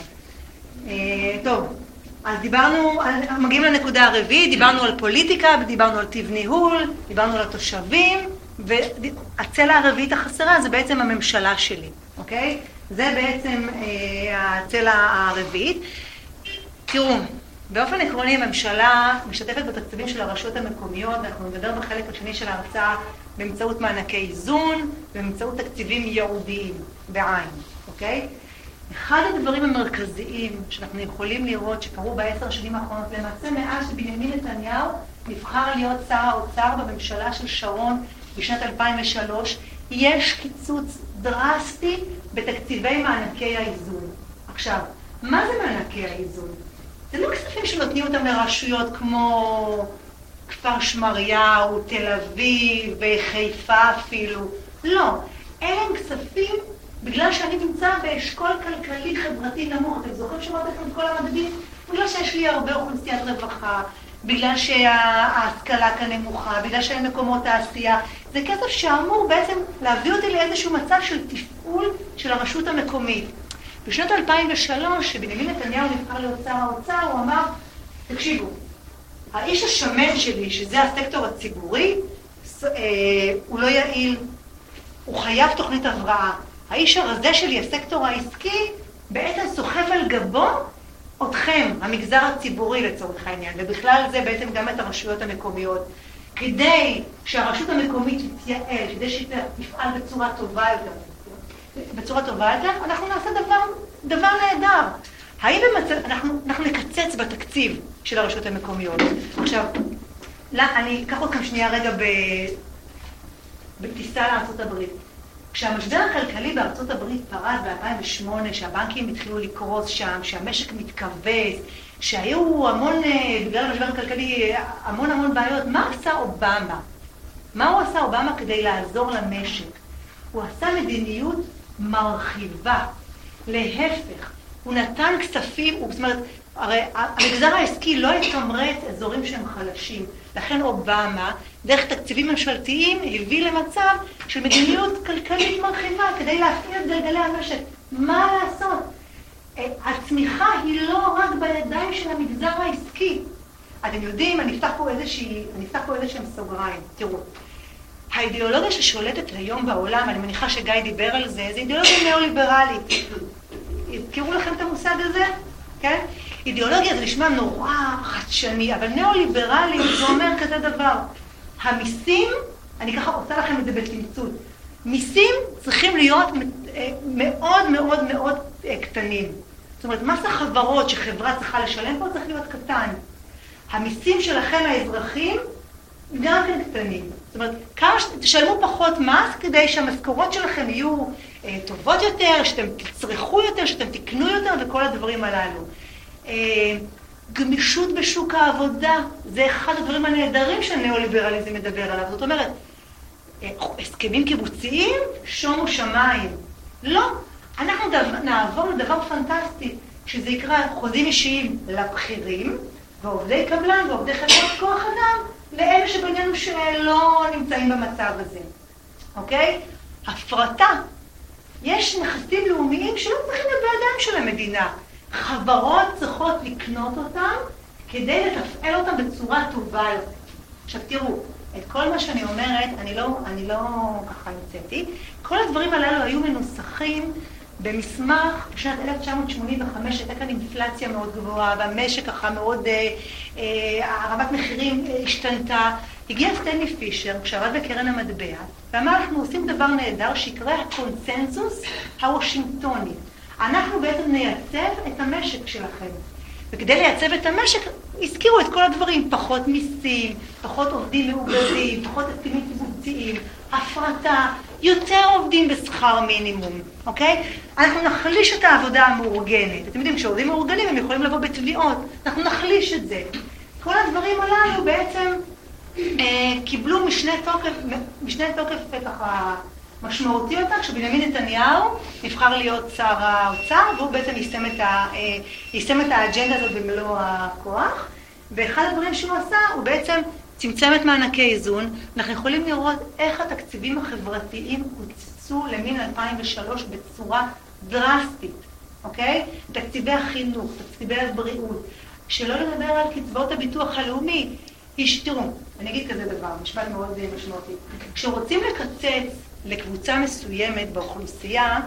טוב, אז מגיעים לנקודה הרביעית, דיברנו על פוליטיקה, דיברנו על טיב ניהול, דיברנו על התושבים, והצלע הרביעית החסרה זה בעצם הממשלה שלי, אוקיי? זה בעצם הצלע הרביעית. תראו, באופן עקרוני הממשלה משתתפת בתקציבים של הרשויות המקומיות, אנחנו נדבר בחלק השני של ההרצאה באמצעות מענקי איזון, באמצעות תקציבים ייעודיים, בעין, אוקיי? אחד הדברים המרכזיים שאנחנו יכולים לראות שקרו ב10 השנים האחרונות, למעשה מאז שבנימין נתניהו נבחר להיות שר האוצר בממשלה של שרון בשנת 2003, יש קיצוץ דרסטי בתקציבי מענקי האיזון. עכשיו, מה זה מענקי האיזון? זה לא כספים שנותנים אותם לרשויות כמו כפר שמריהו, תל אביב וחיפה אפילו. לא, אלה הם כספים בגלל שאני נמצא באשכול כלכלי חברתי נמוך. אתם זוכרים שמרתי לכם את כל המדדים? בגלל שיש לי הרבה אוכלוסיית רווחה, בגלל שההשכלה כאן נמוכה, בגלל שאין מקומות תעשייה. זה כסף שאמור בעצם להביא אותי לאיזשהו מצב של תפעול של הרשות המקומית. בשנת 2003, שבנימין נתניהו נבחר להיות שר האוצר, הוא אמר, תקשיבו, האיש השמן שלי, שזה הסקטור הציבורי, הוא לא יעיל, הוא חייב תוכנית הבראה. האיש הרזה שלי, הסקטור העסקי, בעצם סוחב על גבו אתכם, המגזר הציבורי לצורך העניין, ובכלל זה בעצם גם את הרשויות המקומיות. כדי שהרשות המקומית תתייעל, כדי שהיא תפעל בצורה טובה יותר, אנחנו נעשה דבר נהדר. האם אנחנו נקצץ בתקציב של הרשויות המקומיות? עכשיו, אני אקח אתכם שנייה רגע בטיסה לארצות הברית. כשהמשבר הכלכלי בארצות הברית פרץ ב-2008, שהבנקים התחילו לקרוס שם, שהמשק מתכווץ, שהיו בגלל המשבר הכלכלי, המון בעיות, מה עשה אובמה? מה הוא עשה אובמה כדי לעזור למשק? הוא עשה מדיניות מרחיבה. להפך, הוא נתן כספים, זאת אומרת, הרי המגזר העסקי לא יתמרץ אזורים שהם חלשים. לכן אובמה, דרך תקציבים ממשלתיים, הביא למצב של מדיניות כלכלית מרחיבה כדי להפעיל את גלגלי המשק. מה לעשות? הצמיחה היא לא רק בידיים של המגזר העסקי. אתם יודעים, אני אפתח פה איזשהם סוגריים. תראו, האידיאולוגיה ששולטת היום בעולם, אני מניחה שגיא דיבר על זה, זה אידיאולוגיה ניאו-ליברלית. הזכירו לכם את המושג הזה? כן? אידיאולוגיה זה נשמע נורא חדשני, אבל ניאו-ליברלי זה אומר כזה דבר. המיסים, אני ככה עושה לכם את זה בתמצות, מיסים צריכים להיות מאוד מאוד מאוד קטנים. זאת אומרת, מס החברות שחברה צריכה לשלם פה צריך להיות קטן. המיסים שלכם האזרחים גם כן קטנים. זאת אומרת, תשלמו פחות מס כדי שהמשכורות שלכם יהיו טובות יותר, שאתם תצרכו יותר, שאתם תקנו יותר וכל הדברים הללו. גמישות בשוק העבודה, זה אחד הדברים הנהדרים שהניאו-ליברליזם מדבר עליו. זאת אומרת, הסכמים קיבוציים, שומו שמיים. לא, אנחנו נעבור לדבר פנטסטי, שזה יקרא חוזים אישיים לבכירים, ועובדי קבלן ועובדי חברות כוח אדם, לאלה שבינינו שלא נמצאים במצב הזה. אוקיי? הפרטה. יש נכסים לאומיים שלא צריכים להיות בידיים של המדינה. חברות צריכות לקנות אותם כדי לתפעל אותם בצורה טובה יותר. עכשיו תראו, את כל מה שאני אומרת, אני לא ככה המצאתי. כל הדברים הללו היו מנוסחים במסמך בשנת 1985, הייתה כאן אינפלציה מאוד גבוהה, והמשק ככה מאוד, הרמת מחירים השתנתה. הגיע סטנלי פישר, כשעבד בקרן המטבע, ואמר, אנחנו עושים דבר נהדר שיקרא הקונסנזוס הוושינגטוני. אנחנו בעצם נייצב את המשק שלכם. וכדי לייצב את המשק, הזכירו את כל הדברים, פחות מיסים, פחות עובדים מאוגדים, פחות הסכמים קיבוציים, הפרטה, יותר עובדים בשכר מינימום, אוקיי? אנחנו נחליש את העבודה המאורגנת. אתם יודעים, כשעובדים מאורגנים הם יכולים לבוא בתביעות, אנחנו נחליש את זה. כל הדברים הללו בעצם קיבלו משנה תוקף ככה משמעותי אותה, כשבנימין נתניהו נבחר להיות שר האוצר, והוא בעצם יישם את האג'נדה הזאת במלוא הכוח. ואחד הדברים שהוא עשה, הוא בעצם צמצם את מענקי איזון. אנחנו יכולים לראות איך התקציבים החברתיים קוצצו למין 2003 בצורה דרסטית, אוקיי? תקציבי החינוך, תקציבי הבריאות, שלא לדבר על קצבאות הביטוח הלאומי. תראו, אני אגיד כזה דבר, משפט מאוד משמעותי. כשרוצים לקצץ לקבוצה מסוימת באוכלוסייה,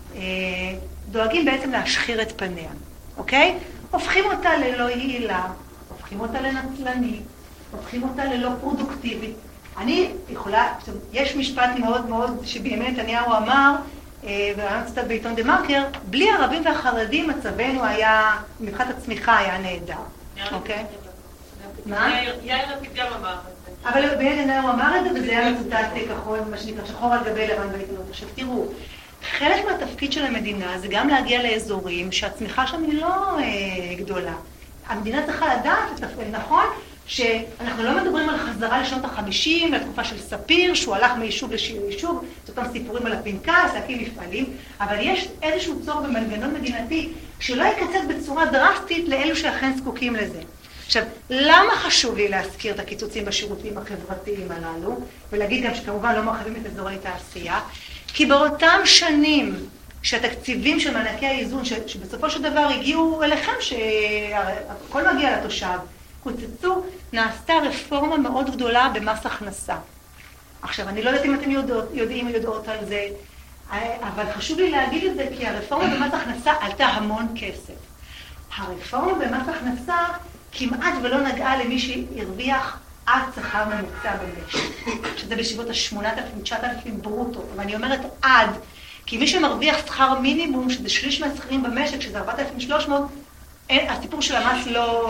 דואגים בעצם להשחיר את פניה, אוקיי? הופכים אותה ללא יעילה, הופכים אותה לנצלנית, הופכים אותה ללא פרודוקטיבית. אני יכולה, יש משפט מאוד מאוד שבנימין נתניהו אמר, ורעיון קצת בעיתון דה מרקר, בלי הערבים והחרדים מצבנו היה, מבחינת הצמיחה היה נהדר, אוקיי? מה? יאיר לפיד גם אמר. אבל בנימין נתניהו אמר את זה, וזה היה מצוטט כחול, מה שנקרא שחור על גבי לבן בעיתונות. עכשיו תראו, חלק מהתפקיד של המדינה זה גם להגיע לאזורים שהצמיחה שם היא לא גדולה. המדינה צריכה לדעת לתפעל, נכון? שאנחנו לא מדברים על חזרה לשנות ה-50, לתקופה של ספיר, שהוא הלך מיישוב ליישוב, זאת אותם סיפורים על הפנקס, להקים מפעלים, אבל יש איזשהו צורך במנגנון מדינתי שלא יקצץ בצורה דרסטית לאלו שאכן זקוקים לזה. עכשיו, למה חשוב לי להזכיר את הקיצוצים בשירותים החברתיים הללו, ולהגיד גם שכמובן לא מרחיבים את אזורי תעשייה? כי באותם שנים שהתקציבים של מענקי האיזון, שבסופו של דבר הגיעו אליכם, שהכל מגיע לתושב, קוצצו, נעשתה רפורמה מאוד גדולה במס הכנסה. עכשיו, אני לא יודעת אם אתם יודעים או יודעות על זה, אבל חשוב לי להגיד את זה, כי הרפורמה במס הכנסה עלתה המון כסף. הרפורמה במס הכנסה כמעט ולא נגעה למי שהרוויח עד שכר ממוצע במשק, שזה בסביבות ה-8,000-9,000 ברוטו, ואני אומרת עד, כי מי שמרוויח שכר מינימום, שזה שליש מהשכירים במשק, שזה 4,300, הסיפור של המס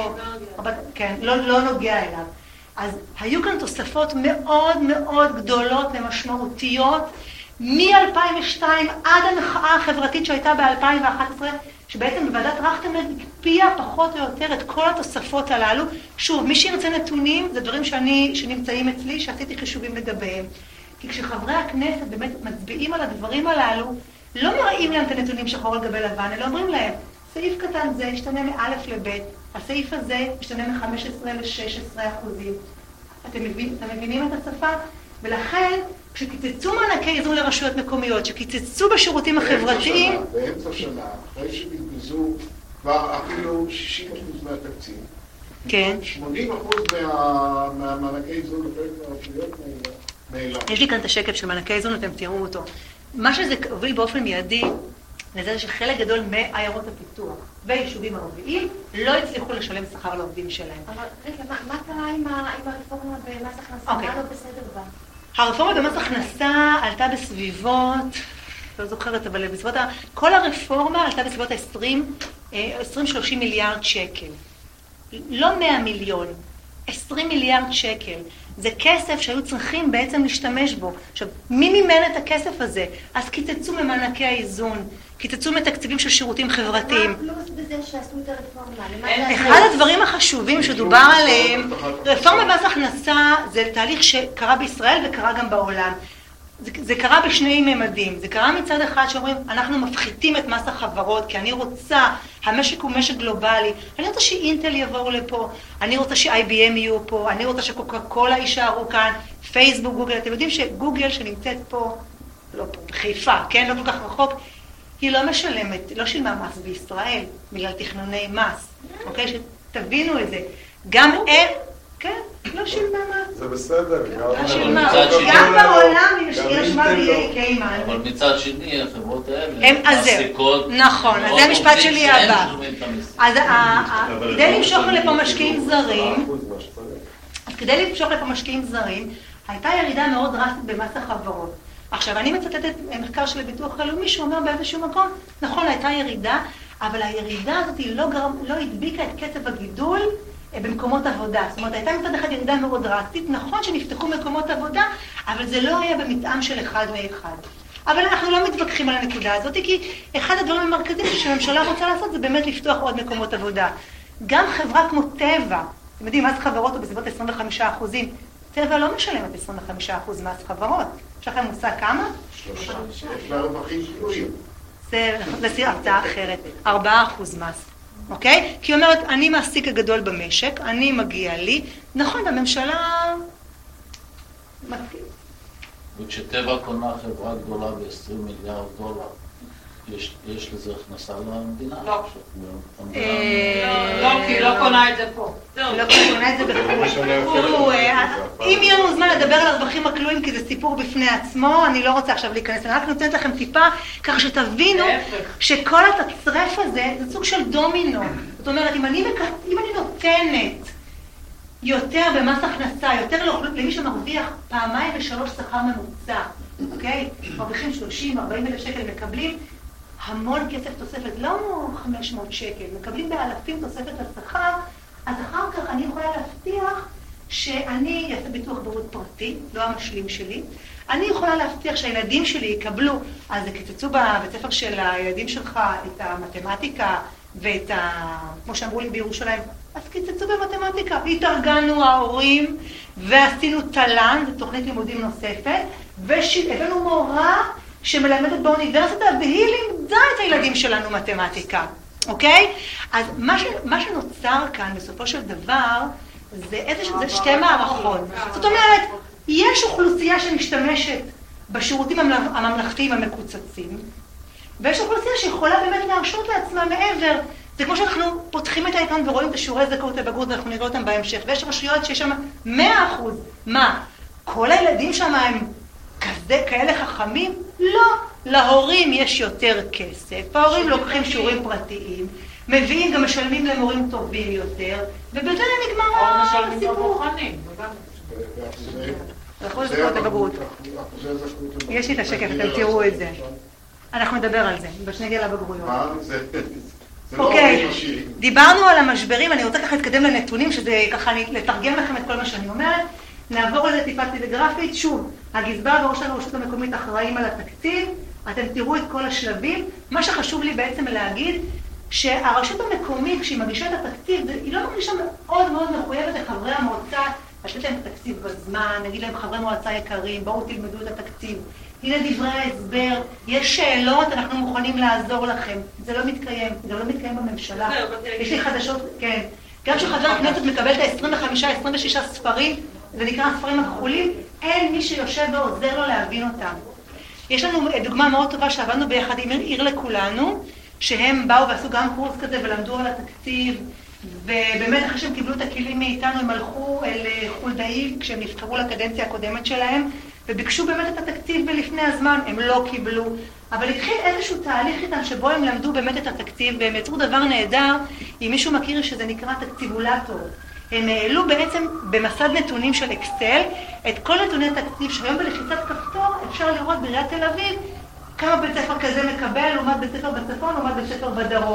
לא נוגע אליו. אז היו כאן תוספות מאוד מאוד גדולות ומשמעותיות, מ-2002 עד המחאה החברתית שהייתה ב-2011, שבעצם בוועדת טרכטנברג הקפיאה פחות או יותר את כל התוספות הללו. שוב, מי שירצה נתונים, זה דברים שנמצאים אצלי, שעשיתי חישובים לגביהם. כי כשחברי הכנסת באמת מצביעים על הדברים הללו, לא מראים להם את הנתונים שחור על גבי לבן, אלא אומרים להם, סעיף קטן זה ישתנה מא' לב', הסעיף הזה ישתנה מ-15 ל-16%. אתם מבינים את השפה? ולכן, כשקיצצו מענקי איזון לרשויות מקומיות, שקיצצו בשירותים החברתיים... באמצע שנה, אחרי שבזבזו כבר אפילו 60% מהתקציב, כן. 80% מהמענקי איזון לחלק מהרשויות נעלם. יש לי כאן את השקף של מענקי איזון, אתם תראו אותו. מה שזה הוביל באופן מיידי, לזה שחלק גדול מעיירות הפיתוח ויישובים ערביים לא הצליחו לשלם שכר לעובדים שלהם. אבל רגע, מה קרה עם הרפורמה במס הכנסה? מה לא בסדר בה? הרפורמה במס הכנסה עלתה בסביבות, לא זוכרת, אבל בסביבות, כל הרפורמה עלתה בסביבות 20-30 מיליארד שקל. לא 100 מיליון, 20 מיליארד שקל. זה כסף שהיו צריכים בעצם להשתמש בו. עכשיו, מי מימן את הכסף הזה? אז קיצצו ממענקי האיזון, קיצצו מתקציבים של שירותים חברתיים. מה פלוס בזה שעשו את הרפורמה? אחד הדברים החשובים שדובר עליהם, רפורמה במס הכנסה זה תהליך שקרה בישראל וקרה גם בעולם. זה קרה בשני ממדים. זה קרה מצד אחד שאומרים, אנחנו מפחיתים את מס החברות, כי אני רוצה, המשק הוא משק גלובלי, אני רוצה שאינטל יבואו לפה, אני רוצה ש-IBM יהיו פה, אני רוצה שקוקה קולה יישארו כאן, פייסבוק, גוגל, אתם יודעים שגוגל שנמצאת פה, לא פה, בחיפה, כן, לא כל כך רחוק, היא לא משלמת, לא שילמה מס בישראל, בגלל תכנוני מס, אוקיי? שתבינו את זה. גם כן, לא שילמה מס. זה בסדר. גם בעולם יש מה קיימן. אבל מצד שני, החברות האלה מעסיקות... נכון, אז זה המשפט שלי הבא. אז כדי למשוך לפה משקיעים זרים, הייתה ירידה מאוד דרסטית במס החברות. עכשיו, אני מצטטת מחקר של הביטוח הלאומי שאומר באיזשהו מקום, נכון, הייתה ירידה, אבל הירידה הזאת לא הדביקה את קצב הגידול במקומות עבודה. זאת אומרת, הייתה מצד אחד ירידה מאוד דרסטית, נכון שנפתחו מקומות עבודה, אבל זה לא היה במתאם של אחד מאחד. אבל אנחנו לא מתווכחים על הנקודה הזאת, כי אחד הדברים המרכזיים שהממשלה רוצה לעשות זה באמת לפתוח עוד מקומות עבודה. גם חברה כמו טבע, אתם יודעים, מס חברות הוא בסביבות 25%, טבע לא משלמת 25% מס חברות. יש לכם מושג כמה? 3. יש לה רווחים כלואים. זה הרצאה אחרת, 4% מס. אוקיי? כי היא אומרת, אני מעסיק הגדול במשק, אני מגיע לי, נכון, הממשלה... וכשטבע קונה חברה גדולה ב-20 מיליארד דולר, יש לזה הכנסה למדינה? לא. לא, כי היא לא קונה את זה פה. לא קונה את זה בחו"ל. אם יהיה לנו זמן לדבר על הרווחים הכלואים, כי זה סיפור בפני עצמו, אני לא רוצה עכשיו להיכנס, אני רק נותנת לכם טיפה, כך שתבינו שכל התצרף הזה זה סוג של דומינו. זאת אומרת, אם אני נותנת יותר במס הכנסה, יותר למי שמרוויח 2-3 שכר ממוצע, אוקיי? מרוויחים 30-40 אלף שקל מקבלים, המון כסף תוספת, לא 500 שקל, מקבלים באלפים תוספת לשכר, אז אחר כך אני יכולה להבטיח שאני אעשה ביטוח בריאות פרטי, לא המשלים שלי, אני יכולה להבטיח שהילדים שלי יקבלו, אז קיצצו בבית ספר של הילדים שלך את המתמטיקה ואת כמו שאמרו לי בירושלים, אז קיצצו במתמטיקה, התארגנו ההורים ועשינו תל"ן, זו תוכנית לימודים נוספת, והבאנו מורה שמלמדת באוניברסיטה, והיא לימדה את הילדים שלנו מתמטיקה, אוקיי? אז מה שנוצר כאן בסופו של דבר, זה שתי מערכות. זאת אומרת, יש אוכלוסייה שמשתמשת בשירותים הממלכתיים המקוצצים, ויש אוכלוסייה שיכולה באמת להרשות לעצמה מעבר. זה כמו שאנחנו פותחים את העיתון ורואים את השיעורי זכאות לבגרות, ואנחנו נראה אותם בהמשך, ויש רשויות שיש שם 100%. מה? כל הילדים שם הם כאלה חכמים? לא. להורים יש יותר כסף, ההורים לוקחים שיעורים פרטיים, מביאים גם משלמים למורים טובים יותר, ובזה נגמר הסיפור. אחוז זכאות לבגרות. יש לי את השקף, אתם תראו את זה. אנחנו נדבר על זה, בשנגיע לבגרויות. אוקיי, דיברנו על המשברים, אני רוצה ככה להתקדם לנתונים, שזה ככה לתרגם לכם את כל מה שאני אומרת. נעבור על זה טיפה טלגרפית. שוב, הגזבר וראש הרשות המקומית אחראים על התקציב, אתם תראו את כל השלבים. מה שחשוב לי בעצם להגיד, שהרשות המקומית, כשהיא מגישה את התקציב, היא לא מגישה מאוד מאוד מחויבת לחברי המועצה, לתת להם תקציב בזמן, נגיד להם חברי מועצה יקרים, בואו תלמדו את התקציב. הנה דברי ההסבר, יש שאלות, אנחנו מוכנים לעזור לכם. זה לא מתקיים, זה לא מתקיים בממשלה. יש לי חדשות, כן. גם כשחבר הכנסת מקבל את ה-25-26 ספרים, זה נקרא הספרים הכחולים, אין מי שיושב ועוזר לו להבין אותם. יש לנו דוגמה מאוד טובה שעבדנו ביחד עם עיר לכולנו, שהם באו ועשו גם קורס כזה ולמדו על התקציב, ובאמת אחרי שהם קיבלו את הכלים מאיתנו, הם הלכו אל חולדאי כשהם נבחרו לקדנציה הקודמת שלהם, וביקשו באמת את התקציב ולפני הזמן, הם לא קיבלו. אבל התחיל איזשהו תהליך איתם שבו הם למדו באמת את התקציב, והם יצרו דבר נהדר, אם מישהו מכיר שזה נקרא תקציבולטור. הם העלו בעצם במסד נתונים של אקסל את כל נתוני התקציב, שהיום בלחיצת כפתור אפשר לראות בעיריית תל אביב כמה בית ספר כזה מקבל, לעומת בית ספר בצפון, לעומת בית ספר בדרום.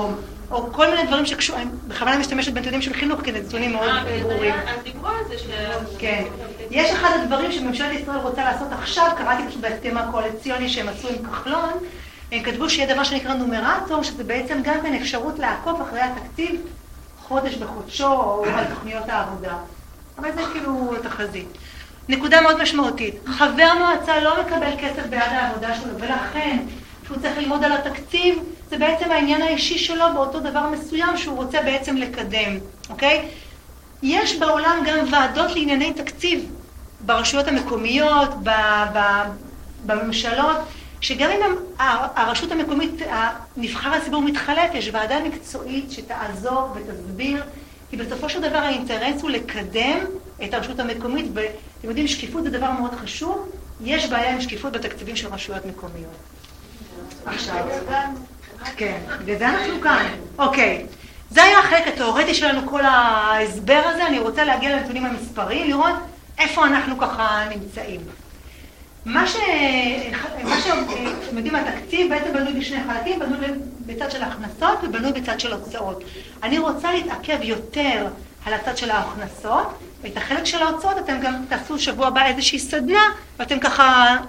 או כל מיני דברים שקשורים, אני בכוונה משתמשת בנתונים של חינוך, כי נתונים מאוד ברורים. אז דיברו על זה כן. יש אחד הדברים שממשלת ישראל רוצה לעשות עכשיו, קראתי פשוט בהסכם הקואליציוני שהם עשו עם כחלון, הם כתבו שיהיה דבר שנקרא נומרטור, שזה בעצם גם כן אפשרות לעקוב אחרי התקציב חודש בחודשו או על תוכניות העבודה. אבל זה כאילו תחזית. נקודה מאוד משמעותית. חבר מועצה לא מקבל כסף בעד העבודה שלו, ולכן שהוא צריך ללמוד על התקציב, זה בעצם העניין האישי שלו באותו דבר מסוים שהוא רוצה בעצם לקדם, אוקיי? יש בעולם גם ועדות לענייני תקציב ברשויות המקומיות, בממשלות, שגם אם הרשות המקומית, נבחר הציבור מתחלף, יש ועדה מקצועית שתעזור ותסביר, כי בסופו של דבר האינטרס הוא לקדם את הרשות המקומית, ואתם יודעים, שקיפות זה דבר מאוד חשוב, יש בעיה עם שקיפות בתקציבים של רשויות מקומיות. עכשיו, כן, וזה אנחנו כאן. אוקיי, זה היה החלק התיאורטי שלנו, כל ההסבר הזה, אני רוצה להגיע לנתונים המספריים, לראות איפה אנחנו ככה נמצאים. מה שאתם יודעים, התקציב בעצם בנוי בשני חלקים, בנוי בצד של ההכנסות ובנוי בצד של ההוצאות. אני רוצה להתעכב יותר על הצד של ההכנסות, ואת החלק של ההוצאות אתם גם תעשו שבוע הבא איזושהי סדנה, ואתם ככה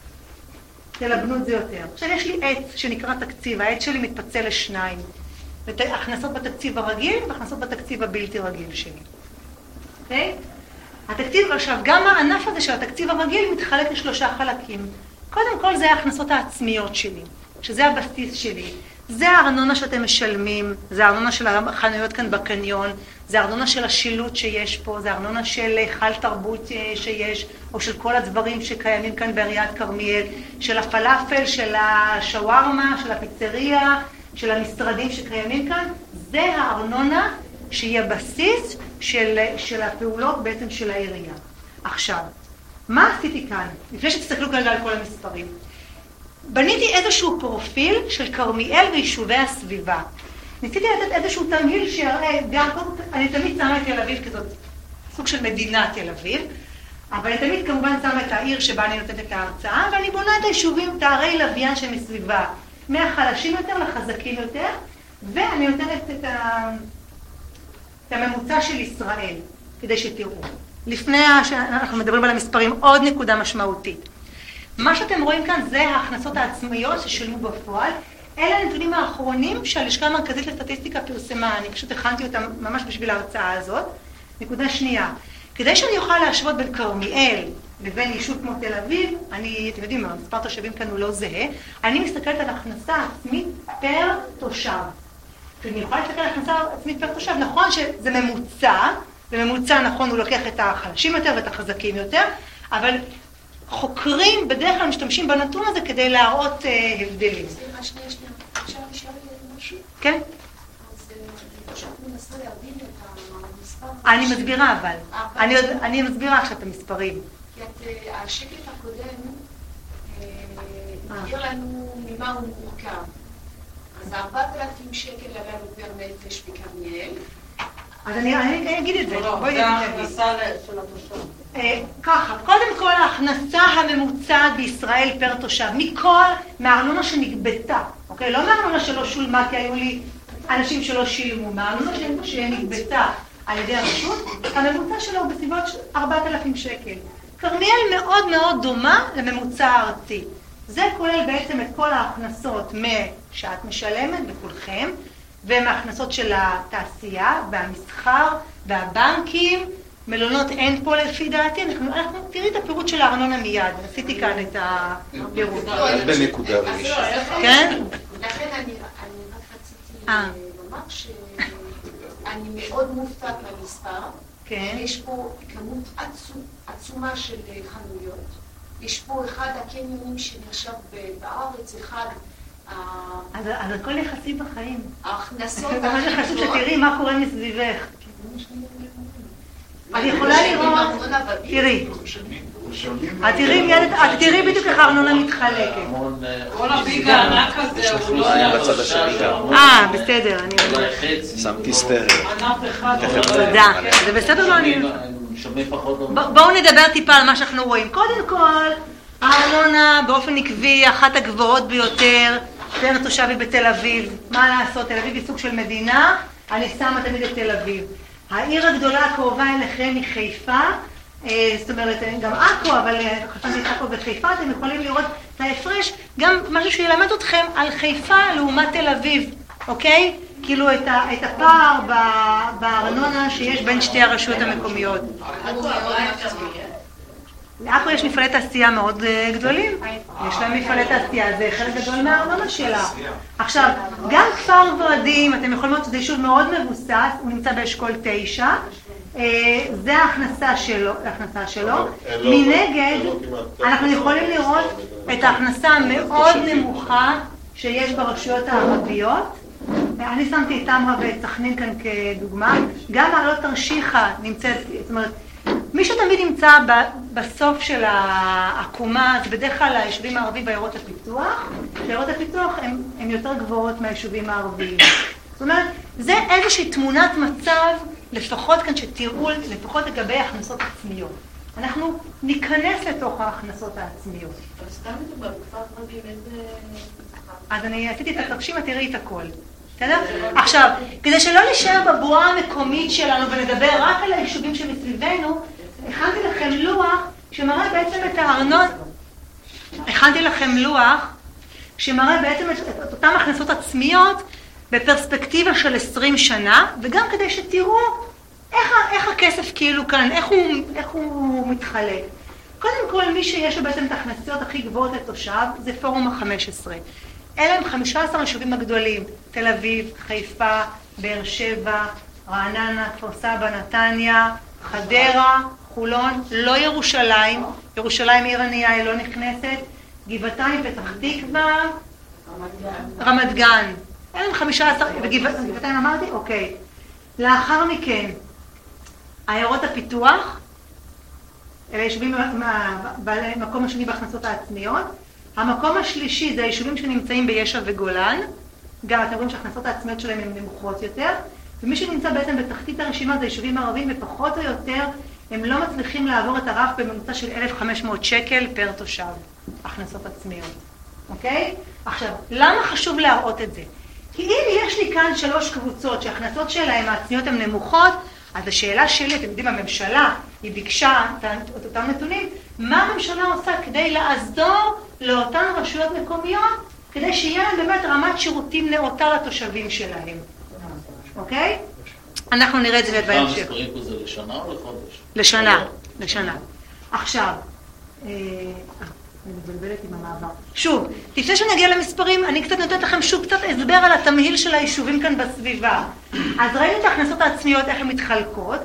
תלבנו את זה יותר. עכשיו יש לי עץ שנקרא תקציב, העץ שלי מתפצל לשניים. הכנסות בתקציב הרגיל והכנסות בתקציב הבלתי רגיל שלי. אוקיי? התקציב, עכשיו, גם הענף הזה של התקציב הרגיל מתחלק לשלושה חלקים. קודם כל זה ההכנסות העצמיות שלי, שזה הבסיס שלי. זה הארנונה שאתם משלמים, זה הארנונה של החנויות כאן בקניון, זה הארנונה של השילוט שיש פה, זה הארנונה של חל תרבות שיש, או של כל הדברים שקיימים כאן בעיריית כרמיאל, של הפלאפל, של השווארמה, של הפיצריה, של המשרדים שקיימים כאן. זה הארנונה שהיא הבסיס של הפעולות בעצם של העירייה. עכשיו, מה עשיתי כאן? לפני שתסתכלו כרגע על כל המספרים. בניתי איזשהו פרופיל של כרמיאל ויישובי הסביבה. ניסיתי לתת איזשהו תמהיל שיראה, גם אני תמיד שמה את תל אביב כזאת סוג של מדינת תל אביב, אבל אני תמיד כמובן שמה את העיר שבה אני נותנת את ההרצאה, ואני בונה את היישובים, תארי לוויין שמסביבה, מהחלשים יותר לחזקים יותר, ואני נותנת את הממוצע של ישראל, כדי שתראו. לפני שאנחנו מדברים על המספרים, עוד נקודה משמעותית. מה שאתם רואים כאן זה ההכנסות העצמיות ששילמו בפועל. אלה הנתונים האחרונים שהלשכה המרכזית לסטטיסטיקה פרסמה. אני פשוט הכנתי אותם ממש בשביל ההרצאה הזאת. נקודה שנייה. כדי שאני אוכל להשוות בין כרמיאל לבין יישוב כמו תל אביב, אתם יודעים, המספר תושבים כאן הוא לא זהה, אני מסתכלת על הכנסה עצמית פר תושב. כשאני יכולה להסתכל על הכנסה עצמית פר תושב, נכון שזה ממוצע, וממוצע נכון הוא לוקח את החלשים יותר ואת החזקים יותר, אבל חוקרים בדרך כלל משתמשים בנתון הזה כדי להראות הבדלים. סליחה, שנייה. אפשר לשאול משהו? כן. אז פשוט מנסה להבין את המספר. אני מסבירה אבל. אני מסבירה עכשיו את המספרים. כי השקף הקודם מגדיר לנו ממה הוא מורכב. אז 4,000 שקל עלינו פר נפש בכרמיאל. אז אני אגיד את זה. זה ההכנסה של התושב. ככה, קודם כל ההכנסה הממוצעת בישראל פר תושב, מהארנונה שנגבתה, אוקיי? לא מהארנונה שלא שולמה, כי היו לי אנשים שלא שילמו, מהארנונה שנגבתה על ידי הרשות, הממוצע שלו הוא בסביבות 4,000 שקל. כרמיאל מאוד מאוד דומה לממוצע הארצי. זה כולל בעצם את כל ההכנסות שאת משלמת בכולכם, ומההכנסות של התעשייה והמסחר והבנקים, מלונות אין פה לפי דעתי, תראי את הפירוט של הארנונה מיד, עשיתי כאן את הפירוט. בנקודה ראשונה. כן? לכן אני רק רציתי לומר שאני מאוד מופתעת מהמספר. יש פה כמות עצומה של חנויות. יש פה אחד הקניונים שנחשב בארץ, אחד אז הכל יחסי בחיים. ההכנסות זה מה שחשוב שתראי מה קורה מסביבך. אני יכולה לראות, תראי. תראי בדיוק איך הארנונה מתחלקת. כל הביג הענק הזה הוא לא היה בצד השני גם. בסדר. שמתי סטריה. תודה. זה בסדר לא אני... בואו נדבר טיפה על מה שאנחנו רואים. קודם כל, הארנונה באופן עקבי אחת הגבוהות ביותר פר תושב בתל אביב. מה לעשות? תל אביב היא סוג של מדינה, אני שמה תמיד את תל אביב. העיר הגדולה הקרובה אליכם היא חיפה, זאת אומרת, גם עכו, אבל חשבתי את עכו בחיפה, אתם יכולים לראות את ההפרש, גם משהו שילמד אתכם על חיפה לעומת תל אביב, אוקיי? כאילו את הפער בארנונה שיש בין שתי הרשויות המקומיות. לעכו יש מפעלי תעשייה מאוד גדולים, יש להם מפעלי תעשייה, זה חלק גדול מהארנונה שלה. עכשיו, גם כפר ורדים, אתם יכולים לראות שזה יישוב מאוד מבוסס, הוא נמצא באשכול 9, זה ההכנסה שלו. מנגד, אנחנו יכולים לראות את ההכנסה המאוד נמוכה שיש ברשויות הערביות. אני שמתי את תמרה ואת סכנין כאן כדוגמה. גם מעלות תרשיחא נמצאת, זאת אומרת, מי שתמיד נמצא בסוף של העקומה, זה בדרך כלל היישובים הערביים בעיירות הפיתוח. בעיירות הפיתוח הן יותר גבוהות מהיישובים הערביים. זאת אומרת, זה איזושהי תמונת מצב, לפחות כאן שתראו, לפחות לגבי הכנסות עצמיות. אנחנו ניכנס לתוך ההכנסות העצמיות. אבל סתם מדובר, בכפר ורדים איזה... אז אני עשיתי את התרשים, את תראי את הכל. בסדר? עכשיו, כדי שלא נשאר בבועה המקומית שלנו ונדבר רק על היישובים שמסביבנו, הכנתי לכם לוח שמראה בעצם את הארנונה. הכנתי לכם לוח שמראה בעצם את אותן הכנסות עצמיות בפרספקטיבה של 20 שנה, וגם כדי שתראו איך הכסף כאילו כאן, איך הוא מתחלק. קודם כל, מי שיש לו בעצם את ההכנסות הכי גבוהות לתושב, זה פורום ה-15. אלה הם 15 יישובים הגדולים, תל אביב, חיפה, באר שבע, רעננה, כפר סבא, נתניה, חדרה, חולון, לא ירושלים, ירושלים עיר ענייה, היא לא נכנסת, גבעתיים, פתח תקווה, רמת גן. אלה הם 15, וגבעתיים אמרתי? אוקיי. לאחר מכן, עיירות הפיתוח, אלה יישובים במקום השני בהכנסות העצמיות. המקום השלישי זה היישובים שנמצאים ביש"ע וגולן, גם אתם רואים שההכנסות העצמיות שלהם הן נמוכות יותר, ומי שנמצא בעצם בתחתית הרשימה זה היישובים הערבים, ופחות או יותר הם לא מצליחים לעבור את הרף בממוצע של 1,500 שקל פר תושב, הכנסות עצמיות. אוקיי? עכשיו, למה חשוב להראות את זה? כי אם יש לי כאן 3 קבוצות שההכנסות שלהם העצמיות הן נמוכות, אז השאלה שלי, אתם יודעים, הממשלה, היא ביקשה את אותם נתונים, מה הממשלה עושה כדי לעזור לאותן רשויות מקומיות, כדי שיהיה להם באמת רמת שירותים נאותה לתושבים שלהם. אוקיי? אנחנו נראה את זה בהמשך. המספרים פה זה לשנה או לחודש? לשנה. עכשיו, אני מבלבלת עם המעבר. שוב, לפני שנגיע למספרים, אני קצת נותנת לכם שוב קצת הסבר על התמהיל של היישובים כאן בסביבה. אז ראינו את ההכנסות העצמיות, איך הן מתחלקות.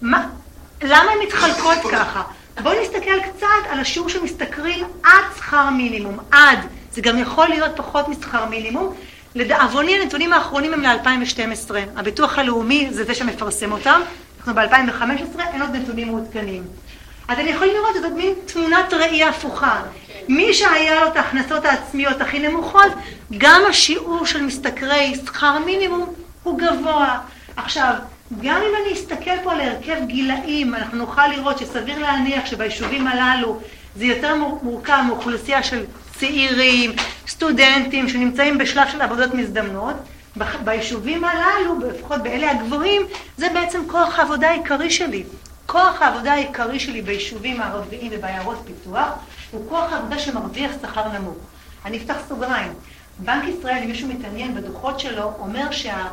למה הן מתחלקות ככה? בואו נסתכל קצת על השיעור שמשתכרים עד שכר מינימום. עד, זה גם יכול להיות פחות משכר מינימום. לדאבוני, הנתונים האחרונים הם ל-2012. הביטוח הלאומי זה זה שמפרסם אותם. אנחנו ב-2015, אין עוד נתונים מעודכנים. אז אני יכולים לראות שזאת מין תמונת ראייה הפוכה. מי שהיה לו את ההכנסות העצמיות הכי נמוכות, גם השיעור של משתכרי שכר מינימום הוא גבוה. עכשיו, גם אם אני אסתכל פה על הרכב גילאים, אנחנו נוכל לראות שסביר להניח שביישובים הללו זה יותר מורכב מאוכלוסייה של צעירים, סטודנטים שנמצאים בשלב של עבודות מזדמנות. ביישובים הללו, לפחות באלה הגבוהים, זה בעצם כוח העבודה העיקרי שלי. כוח העבודה העיקרי שלי ביישובים הערביים ובעיירות פיתוח הוא כוח העבודה שמרוויח שכר נמוך. אני אפתח סוגריים. בנק ישראל, אם מישהו מתעניין בדוחות שלו, אומר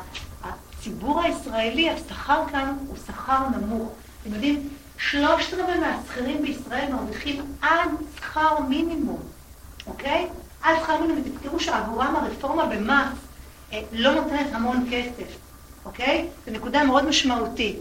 שהציבור הישראלי, השכר כאן הוא שכר נמוך. אתם יודעים, 3/4 מהשכירים בישראל מרוויחים עד שכר מינימום. אוקיי? עד שכר מינימום, ותזכרו שעבורם הרפורמה במס לא נותנת המון כסף. אוקיי? זו נקודה מאוד משמעותית.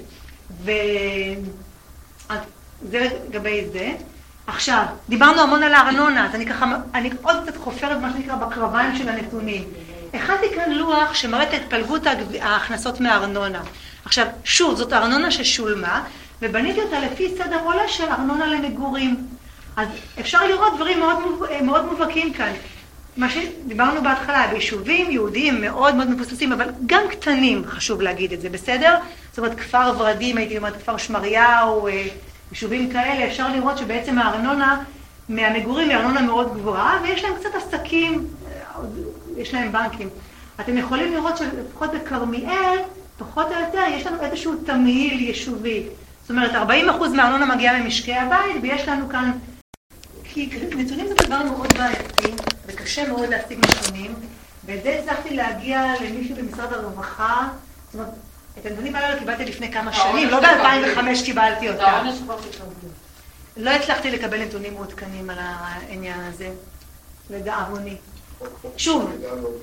זה לגבי זה. עכשיו, דיברנו המון על הארנונה, אז אני עוד קצת חופרת מה שנקרא בקרביים של הנתונים. הכנתי כאן לוח שמראה את התפלגות ההכנסות מהארנונה. עכשיו, שוב, זאת הארנונה ששולמה, ובניתי אותה לפי סדר עולה של ארנונה למגורים. אז אפשר לראות דברים מאוד מובהקים כאן. מה שדיברנו בהתחלה, ביישובים יהודיים מאוד מאוד מבוססים, אבל גם קטנים, חשוב להגיד את זה, בסדר? זאת אומרת, כפר ורדים, הייתי אומרת, כפר שמריהו, יישובים כאלה, אפשר לראות שבעצם הארנונה מהמגורים היא ארנונה מאוד גבוהה, ויש להם קצת עסקים, יש להם בנקים. אתם יכולים לראות שלפחות בכרמיאל, פחות או יותר, יש לנו איזשהו תמהיל יישובי. זאת אומרת, 40% מהארנונה מגיעה ממשקי הבית, ויש לנו כאן... כי נתונים זה דבר מאוד בעייתי, וקשה מאוד להשיג נתונים, ואת זה הצלחתי להגיע למישהו במשרד הרווחה, זאת אומרת, את הנתונים האלה קיבלתי לפני כמה שנים, לא ב-2005 קיבלתי אותה. לא הצלחתי לקבל נתונים מעודכנים על העניין הזה, לדאבוני. שוב,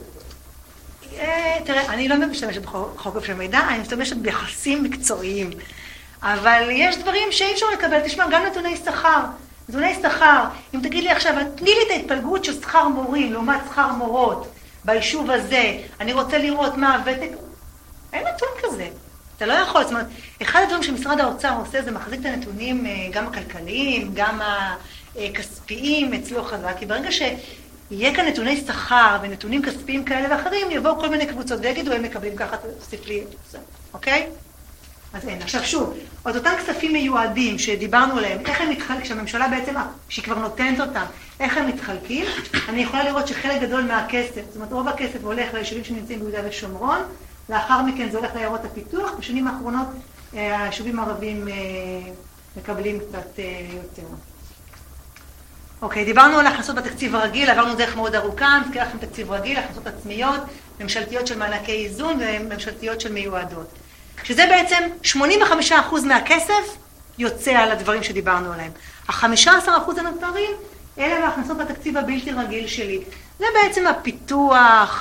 תראה, אני לא משתמשת בחוק של מידע, אני משתמשת ביחסים מקצועיים, אבל יש דברים שאי אפשר לקבל, תשמע, גם נתוני שכר. נתוני שכר, אם תגיד לי עכשיו, תני לי את ההתפלגות של שכר מורים לעומת שכר מורות ביישוב הזה, אני רוצה לראות מה הוותק, אין נתון כזה. אתה לא יכול, זאת אומרת, אחד הדברים שמשרד האוצר עושה זה מחזיק את הנתונים גם הכלכליים, גם הכספיים אצלו חזק, כי ברגע שיהיה כאן נתוני שכר ונתונים כספיים כאלה ואחרים, יבואו כל מיני קבוצות ויגידו, הם מקבלים ככה, תוסיף לי, אוקיי? אז אין. עכשיו שוב, עוד אותם כספים מיועדים שדיברנו עליהם, איך הם מתחלקים, כשהממשלה בעצם, שהיא כבר נותנת אותם, איך הם מתחלקים, אני יכולה לראות שחלק גדול מהכסף, זאת אומרת, רוב הכסף הולך ליישובים שנמצאים ביהודה ושומרון, לאחר מכן זה הולך לעיירות הפיתוח, בשנים האחרונות היישובים הערבים מקבלים קצת יותר. אוקיי, דיברנו על הכנסות בתקציב הרגיל, עברנו דרך מאוד ארוכה, נזכיר לכם תקציב רגיל, הכנסות עצמיות, ממשלתיות של מענקי איזון וממשלתיות של מיועדות. שזה בעצם 85% מהכסף יוצא על הדברים שדיברנו עליהם. ה-15% הנותרים, אלה מהכנסות בתקציב הבלתי רגיל שלי. זה בעצם הפיתוח,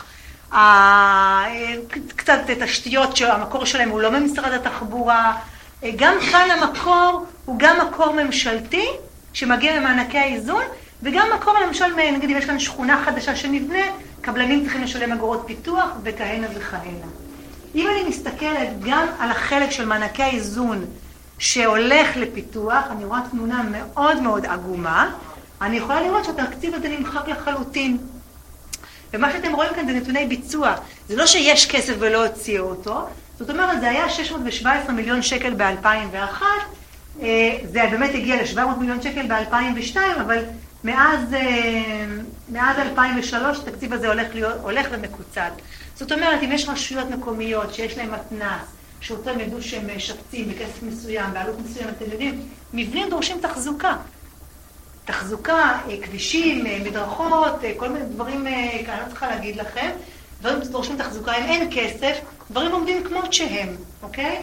קצת תשתיות שהמקור שלהם הוא לא ממשרד התחבורה. גם כאן המקור הוא גם מקור ממשלתי שמגיע ממענקי האיזון, וגם מקור למשל, נגיד אם יש כאן שכונה חדשה שנבנה, קבלנים צריכים לשלם אגורות פיתוח וכהנה וכהנה. אם אני מסתכלת גם על החלק של מענקי האיזון שהולך לפיתוח, אני רואה תמונה מאוד מאוד עגומה, אני יכולה לראות שהתקציב הזה נמחק לחלוטין. ומה שאתם רואים כאן זה נתוני ביצוע. זה לא שיש כסף ולא הוציאו אותו, זאת אומרת, זה היה 617 מיליון שקל ב-2001, זה באמת הגיע ל-700 מיליון שקל ב-2002, אבל מאז 2003 התקציב הזה הולך ומקוצץ. זאת אומרת, אם יש רשויות מקומיות שיש להן מתנ"ס, שאותם ידעו שהם משפצים בכסף מסוים, בעלות מסוים, אתם יודעים, מבנים דורשים תחזוקה. תחזוקה, כבישים, מדרכות, כל מיני דברים, אני לא צריכה להגיד לכם, דברים דורשים תחזוקה, אם אין כסף, דברים עומדים כמות שהם, אוקיי?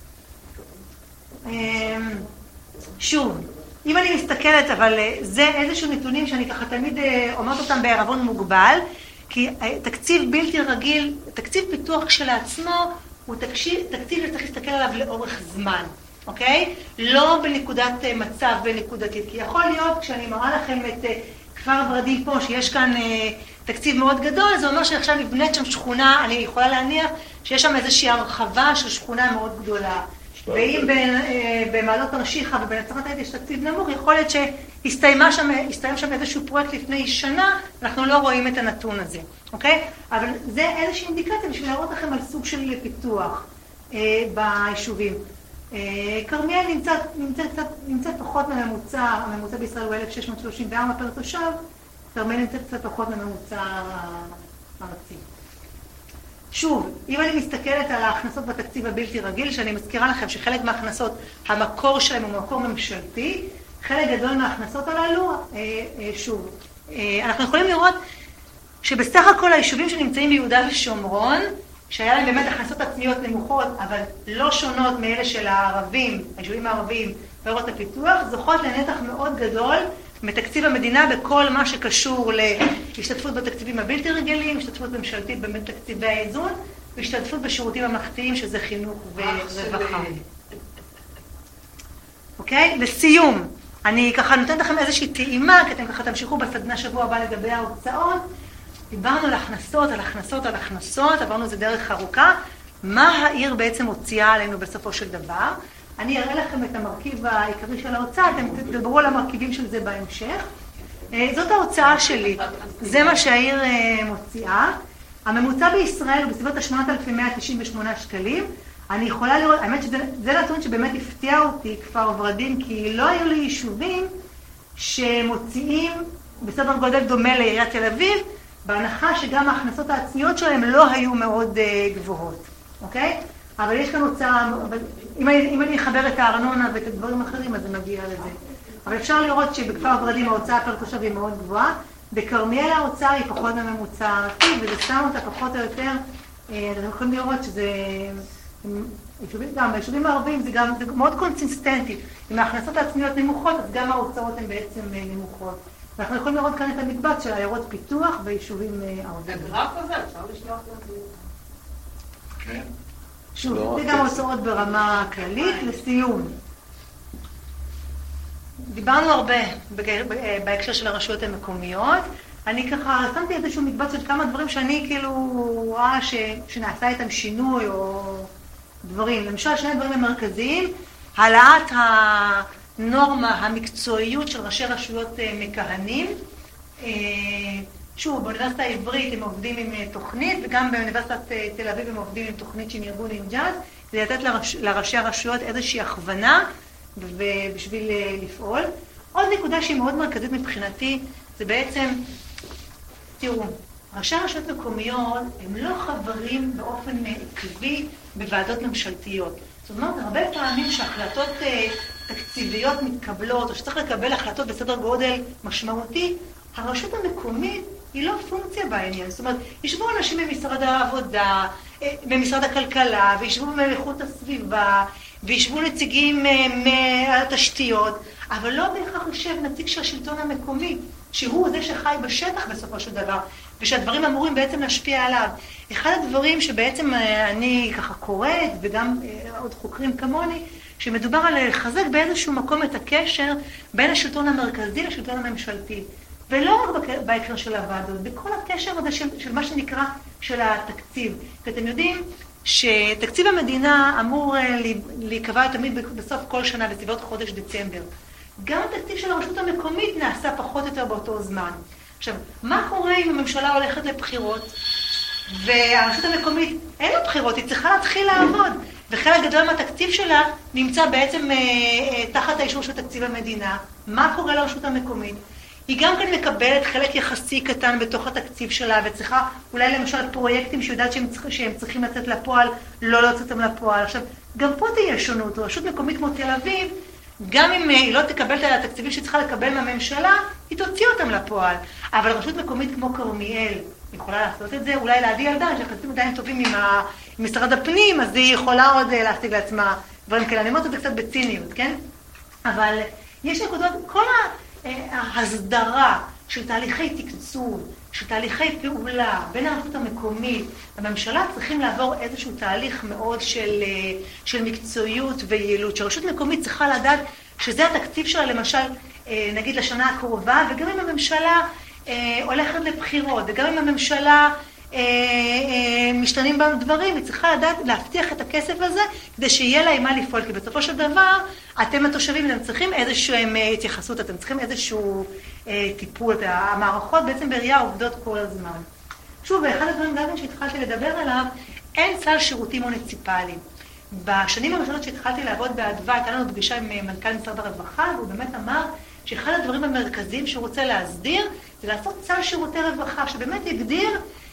שוב, אם אני מסתכלת, אבל זה איזשהו נתונים שאני ככה תמיד אומרת אותם בערבון מוגבל, כי תקציב בלתי רגיל, תקציב פיתוח כשלעצמו, הוא תקציב שצריך להסתכל עליו לאורך זמן, אוקיי? לא בנקודת מצב בנקודתית, כי יכול להיות, כשאני מראה לכם את כפר ורדים פה, שיש כאן תקציב מאוד גדול, זה אומר שעכשיו נבנית שם שכונה, אני יכולה להניח שיש שם איזושהי הרחבה של שכונה מאוד גדולה. ואם במעלות תרשיחא ובנצרת עילית יש תקציב נמוך, יכול להיות שהסתיים שם איזשהו פרויקט לפני שנה, אנחנו לא רואים את הנתון הזה, אוקיי? אבל זה איזושהי אינדיקציה בשביל להראות לכם על סוג של פיתוח ביישובים. כרמיאל נמצאת פחות מממוצע, הממוצע בישראל הוא 1,634 פר תושב, כרמיאל נמצאת קצת פחות מממוצע ארצי. שוב, אם אני מסתכלת על ההכנסות בתקציב הבלתי רגיל, שאני מזכירה לכם שחלק מההכנסות, המקור שלהם הוא מקור ממשלתי, חלק גדול מההכנסות הללו, שוב, אנחנו יכולים לראות שבסך הכל היישובים שנמצאים ביהודה ושומרון, שהיה להם באמת הכנסות עצמיות נמוכות, אבל לא שונות מאלה של הערבים, היישובים הערביים בעיירות הפיתוח, זוכות לנתח מאוד גדול מתקציב המדינה בכל מה שקשור להשתתפות בתקציבים הבלתי רגילים, השתתפות ממשלתית באמת תקציבי האיזון, והשתתפות בשירותים הממלכתיים שזה חינוך ורווחה. אוקיי? לסיום, אני ככה נותנת לכם איזושהי טעימה, כי אתם ככה תמשיכו בסדנה שבוע הבא לגבי ההוצאות. דיברנו על הכנסות, עברנו זה דרך ארוכה. מה העיר בעצם הוציאה עלינו בסופו של דבר? אני אראה לכם את המרכיב העיקרי של ההוצאה, אתם תדברו על המרכיבים של זה בהמשך. זאת ההוצאה שלי, זה מה שהעיר מוציאה. הממוצע בישראל הוא בסביבות 8,198 שקלים. אני יכולה לראות, האמת שזה נתון שבאמת הפתיע אותי, כפר ורדים, כי לא היו לי יישובים שמוציאים בסדר גודל דומה לעיריית תל אביב, בהנחה שגם ההכנסות העצמיות שלהם לא היו מאוד גבוהות, אוקיי? אבל יש כאן הוצאה, אם אני אחבר את הארנונה ואת הדברים האחרים, אז זה מגיע לזה. אבל אפשר לראות שבכפר ורדים ההוצאה פר תושב היא מאוד גבוהה, בכרמיאל ההוצאה היא פחות מממוצע הארצי, וזה שם אותה פחות או יותר, אתם יכולים לראות שזה, גם ביישובים הערביים זה גם מאוד קונסיסטנטי. אם ההכנסות העצמיות נמוכות, אז גם ההוצאות הן בעצם נמוכות. ואנחנו יכולים לראות כאן את המקבץ של עיירות פיתוח ביישובים ערביים. הגרף הזה, אפשר לשלוח לזה. כן. שוב, זה גם הוצאות ברמה כללית. לסיום, דיברנו הרבה בהקשר של הרשויות המקומיות. אני ככה שמתי איזשהו מקבץ של כמה דברים שאני כאילו רואה שנעשה איתם שינוי או דברים. למשל, שני דברים המרכזיים, העלאת הנורמה, המקצועיות של ראשי רשויות מכהנים. שוב, באוניברסיטה העברית הם עובדים עם תוכנית, וגם באוניברסיטת תל אביב הם עובדים עם תוכנית שהם ארגון עם ג'אז, כדי לתת לראשי הרשויות איזושהי הכוונה בשביל לפעול. עוד נקודה שהיא מאוד מרכזית מבחינתי, זה בעצם, תראו, ראשי הרשויות מקומיות הם לא חברים באופן עקבי בוועדות ממשלתיות. זאת אומרת, הרבה פעמים שהחלטות תקציביות מתקבלות, או שצריך לקבל החלטות בסדר גודל משמעותי, הרשות המקומית היא לא פונקציה בעניין. זאת אומרת, ישבו אנשים במשרד העבודה, במשרד הכלכלה, וישבו באיכות הסביבה, וישבו נציגים מהתשתיות, אבל לא בהכרח יושב נציג של השלטון המקומי, שהוא זה שחי בשטח בסופו של דבר, ושהדברים אמורים בעצם להשפיע עליו. אחד הדברים שבעצם אני ככה קוראת, וגם עוד חוקרים כמוני, שמדובר על לחזק באיזשהו מקום את הקשר בין השלטון המרכזי לשלטון הממשלתי. ולא רק בהקשר של הוועדות, בכל הקשר הזה של מה שנקרא של התקציב. כי אתם יודעים שתקציב המדינה אמור להיקבע תמיד בסוף כל שנה, בסביבות חודש דצמבר. גם התקציב של הרשות המקומית נעשה פחות או יותר באותו זמן. עכשיו, מה קורה אם הממשלה הולכת לבחירות, והרשות המקומית אין לה בחירות, היא צריכה להתחיל לעבוד, וחלק גדול מהתקציב שלה נמצא בעצם תחת האישור של תקציב המדינה. מה קורה לרשות המקומית? היא גם כאן מקבלת חלק יחסי קטן בתוך התקציב שלה, וצריכה אולי למשל פרויקטים שיודעת שהם צריכים לצאת לפועל, לא לצאת אותם לפועל. עכשיו, גם פה תהיה שונות. רשות מקומית כמו תל אביב, גם אם היא לא תקבל את התקציבים שהיא צריכה לקבל מהממשלה, היא תוציא אותם לפועל. אבל רשות מקומית כמו כרמיאל יכולה לעשות את זה, אולי להביא ילדה, שהחלטים עדיין טובים עם משרד הפנים, אז היא יכולה עוד להשיג לעצמה דברים כאלה. אני אומרת את זה קצת בציניות, כן? אבל יש נקודות, כל ההסדרה של תהליכי תקצוב, של תהליכי פעולה בין הרשות המקומית לממשלה, צריכים לעבור איזשהו תהליך מאוד של מקצועיות ויעילות, שהרשות מקומית צריכה לדעת שזה התקציב שלה, למשל, נגיד לשנה הקרובה, וגם אם הממשלה הולכת לבחירות, וגם אם הממשלה משתנים בדברים, היא צריכה לדעת להבטיח את הכסף הזה, כדי שיהיה לה עם מה לפעול, כי בסופו של דבר, אתם התושבים, אתם צריכים איזושהי התייחסות, אתם צריכים איזשהו טיפול, המערכות בעצם בראייה עובדות כל הזמן. שוב, אחד הדברים גם שהתחלתי לדבר עליו, אין סל שירותים מוניציפליים. בשנים הראשונות שהתחלתי לעבוד באדווה, הייתה לנו פגישה עם מנכ"ל משרד הרווחה, והוא באמת אמר שאחד הדברים המרכזיים שהוא רוצה להסדיר, זה לעשות סל שירותי רווחה, שבאמת יגדיר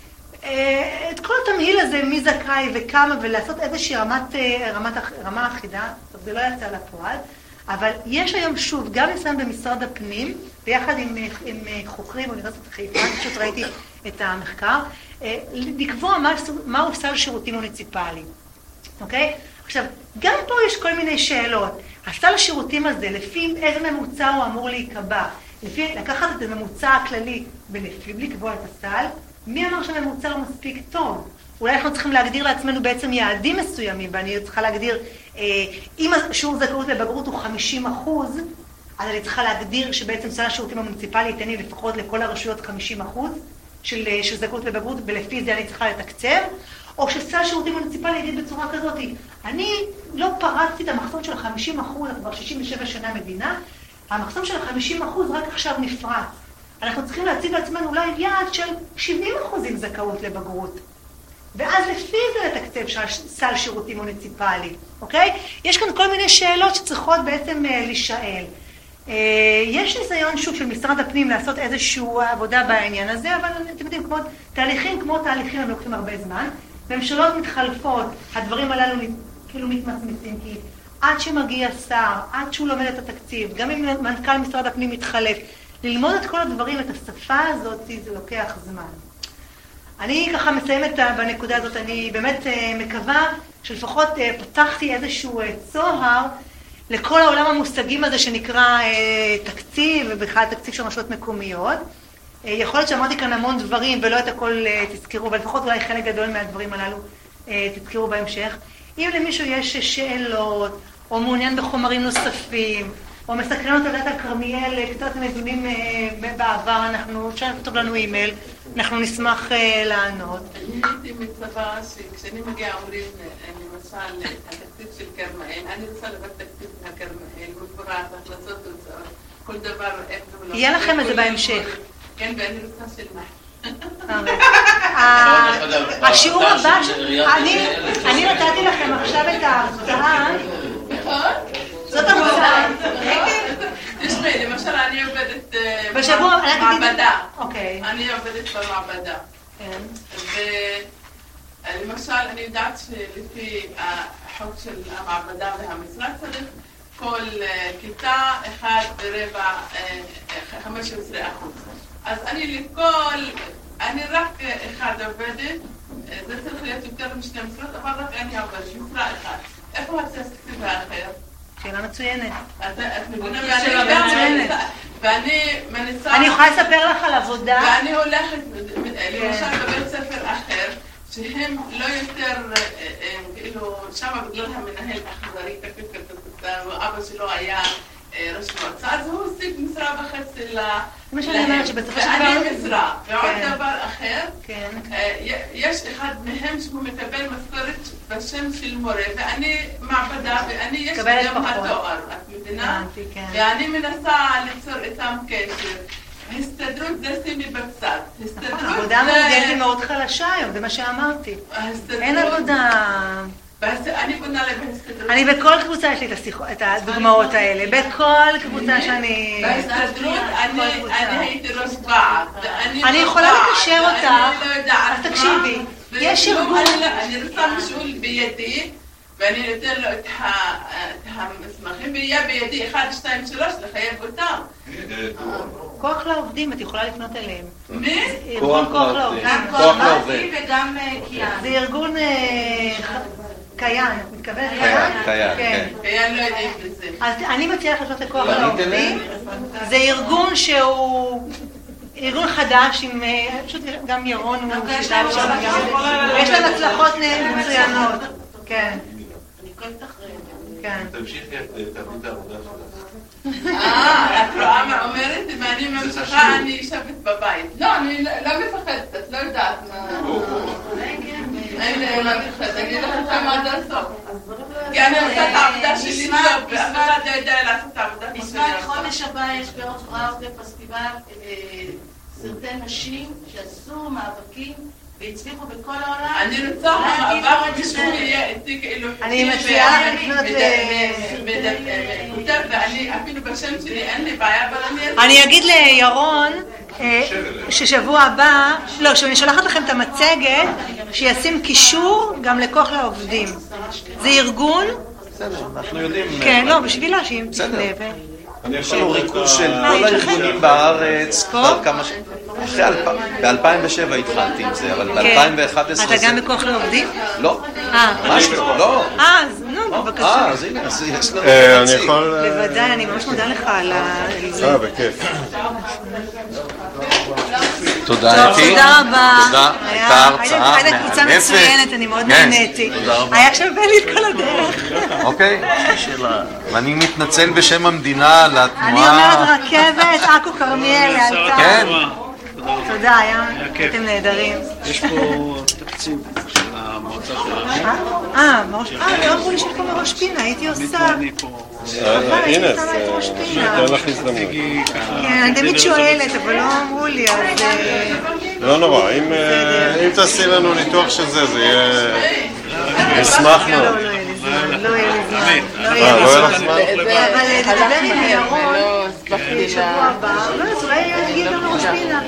את כל התמהיל הזה, מי זכאי וכמה, ולעשות איזושהי רמה אחידה. טוב, זה לא יצא לפועל, אבל יש היום שוב, גם ניסיון במשרד הפנים, ביחד עם חוקרים באוניברסיטת חיפה, פשוט ראיתי את המחקר, לקבוע מהו סל שירותים מוניציפליים. אוקיי? עכשיו, גם פה יש כל מיני שאלות. הסל השירותים הזה, לפי איזה ממוצע הוא אמור להיקבע, לפי לקחת את הממוצע הכללי ולפי לקבוע את הסל, מי אמר שהממוצע הוא מספיק טוב? אולי אנחנו צריכים להגדיר לעצמנו בעצם יעדים מסוימים, ואני צריכה להגדיר, אם שיעור זכאות לבגרות הוא 50%, אז אני צריכה להגדיר שבעצם סל השירותים המוניציפלי ייתן לי לפחות לכל הרשויות 50% של זכאות לבגרות, ולפי זה אני צריכה לתקצב, או שסל שירותים מוניציפלי יגיד בצורה כזאת, אני לא פרצתי את המחסום של 50%, כבר 67 שנה מדינה, המחסום של 50% רק עכשיו נפרץ. אנחנו צריכים להציב לעצמנו אולי יעד של 70% זכאות לבגרות. ואז לפי זה לתקצב סל שירותים מוניציפלי, אוקיי? יש כאן כל מיני שאלות שצריכות בעצם להישאל. יש ניסיון שוב של משרד הפנים לעשות איזושהי עבודה בעניין הזה, אבל אתם יודעים, כמו תהליכים הם לוקחים הרבה זמן, ממשלות מתחלפות, הדברים הללו כאילו מתמצמצים, כי עד שמגיע שר, עד שהוא לומד את התקציב, גם אם מנכ"ל משרד הפנים מתחלף, ללמוד את כל הדברים, את השפה הזאת, זה לוקח זמן. אני ככה מסיימת בנקודה הזאת, אני באמת מקווה שלפחות פתחתי איזשהו צוהר לכל העולם המושגים הזה שנקרא תקציב, ובכלל תקציב של רשויות מקומיות. יכול להיות שאמרתי כאן המון דברים ולא את הכל תזכרו, אבל לפחות אולי חלק גדול מהדברים הללו תזכרו בהמשך. אם למישהו יש שאלות, או מעוניין בחומרים נוספים, או מסקרן אותה על כרמיאל, קצת נתונים בעבר, אפשר לכתוב לנו אימייל, אנחנו נשמח לענות. אני הייתי מצפה שכשאני מגיעה אומרים, למשל, התקציב של כרמיאל, אני רוצה לבד תקציב מהכרמיאל, מפורט, החלטות תוצאות, כל דבר, איך זה לא... יהיה לכם את זה בהמשך. כן, ואני רוצה של מה. השיעור הבא, אני נתתי לכם עכשיו את ההרצאה. זאת הרצאה. תשמעי, למשל אני עובדת בשבוע, במעבדה. אוקיי. אני עובדת במעבדה. ולמשל אני יודעת שלפי החוק של המעבדה והמשרד צריך כל כיתה 1.15%. אז אני רק אחד עובדת, זה צריך להיות יותר משתי משרות, אבל רק אני עובדת, משרה אחת. איפה התקציב האחר? שאלה מצוינת. את מבינה ואני מנסה... אני יכולה לספר לך על עבודה. ואני הולכת, למשל בבית ספר אחר, שהם לא יותר, כאילו, שם בגלל המנהל אכזרי, אבא שלו היה ראש מועצה, אז הוא הוסיף משרה וחצי להם, ואני משרה. ועוד דבר אחר, יש אחד מהם שהוא מקבל משכורת בשם של מורה, ואני מעבדה, ואני יש לי גם התואר, את מבינה? ואני מנסה ליצור איתם קשר. הסתדרות זה שימי בצד. העבודה המאורגנת היא מאוד חלשה היום, זה מה שאמרתי. אין עבודה... אני בונה לב בהסתדרות. אני בכל קבוצה יש לי את הדוגמאות האלה. בכל קבוצה שאני... בהסתדרות אני הייתי ראש ועד. אני יכולה לקשר אותה. אני לא יודעת. אז תקשיבי. יש ארגון... אני רוצה משול בידי, ואני אתן לו את המסמכים, ויהיה בידי 1, 2, 3 לחייב אותם. כוח לעובדים, את יכולה לפנות אליהם. מי? ארגון כוח לעובדים. גם כוח לעובדים וגם קיין. זה ארגון קיין, את מתכוונת? קיין, כן. קיין לא יודעים בזה. אז אני מציעה לך לפנות לכוח לעובדים. זה ארגון שהוא... ארגון חדש עם... פשוט גם ירון הוא... יש להם הצלחות מצוינות. כן. אני קולט אחרי. כן. תמשיכי את תרבות העבודה שלך. את רואה מה אומרת? ואני ממשיכה, אני יושבת בבית. לא, אני לא מפחדת, את לא יודעת מה... אני לא מפחדת, אני לא חושבת עד הסוף. כי אני עושה את העבודה שלי טוב, ואף אחד לא יודע לעשות את העבודה כמו שאני עושה. חודש הבא יש באורט פסטיבל סרטי נשים שעשו מאבקים והצליחו בכל העולם. אני רוצה המאבק בשביל יהיה איתי כאילו אני מציעה לך לפנות כותב, ואני אפילו בשם שלי אין לי בעיה, אבל אני אגיד לירון ששבוע הבא, לא, שאני שולחת לכם את המצגת, שישים קישור גם לכוח לעובדים. זה ארגון? בסדר, אנחנו יודעים... כן, לא, בשבילה שהיא... בסדר. יש לנו ריכוז של כל הארגונים בארץ כבר כמה שנים. ב-2007 התחלתי עם זה, אבל ב-2011... אתה גם בכוח לעובדים? לא. ממש לא. אז נו, בבקשה. אז הנה, אז יש לנו אני יכול... בוודאי, אני ממש מודה לך על זה. בכיף. תודה אתי. תודה רבה. תודה. הייתה הרצאה הייתה קבוצה מצוינת, אני מאוד נהניתי. היה שווה לי את כל הדרך. אוקיי. ואני מתנצל בשם המדינה על התנועה. אני אומרת רכבת, עכו כרמיאל, לאלתר. כן. תודה, הייתם נהדרים. יש פה תקציב של המועצה שלנו. לא אמרו לי שיש פה מראש פינה, הייתי עושה. הנה, ניתן לך הזדמנות. כן, אני תמיד שואלת, אבל לא אמרו לי, אז... לא נורא, אם תעשי לנו ניתוח של זה, זה יהיה... נשמח מאוד. לא יהיה לי זמן. לא יהיה לך זמן? אבל לדבר עם ירון... שבוע הבא, אז אולי נגיע גם לראש פינה.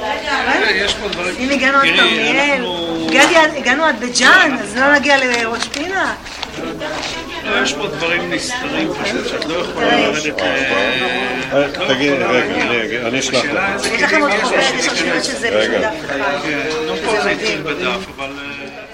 אם הגענו עד כרמיאל, הגענו עד בג'אן, אז לא נגיע לראש פינה. יש פה דברים נסתרים פשוט, שאת לא יכולה לרדת תגיד, רגע, אני אשלח לך. יש לכם עוד חוברת, יש חושבת שזה פשוט דף אחד. גם פה זה התחיל בדף, אבל...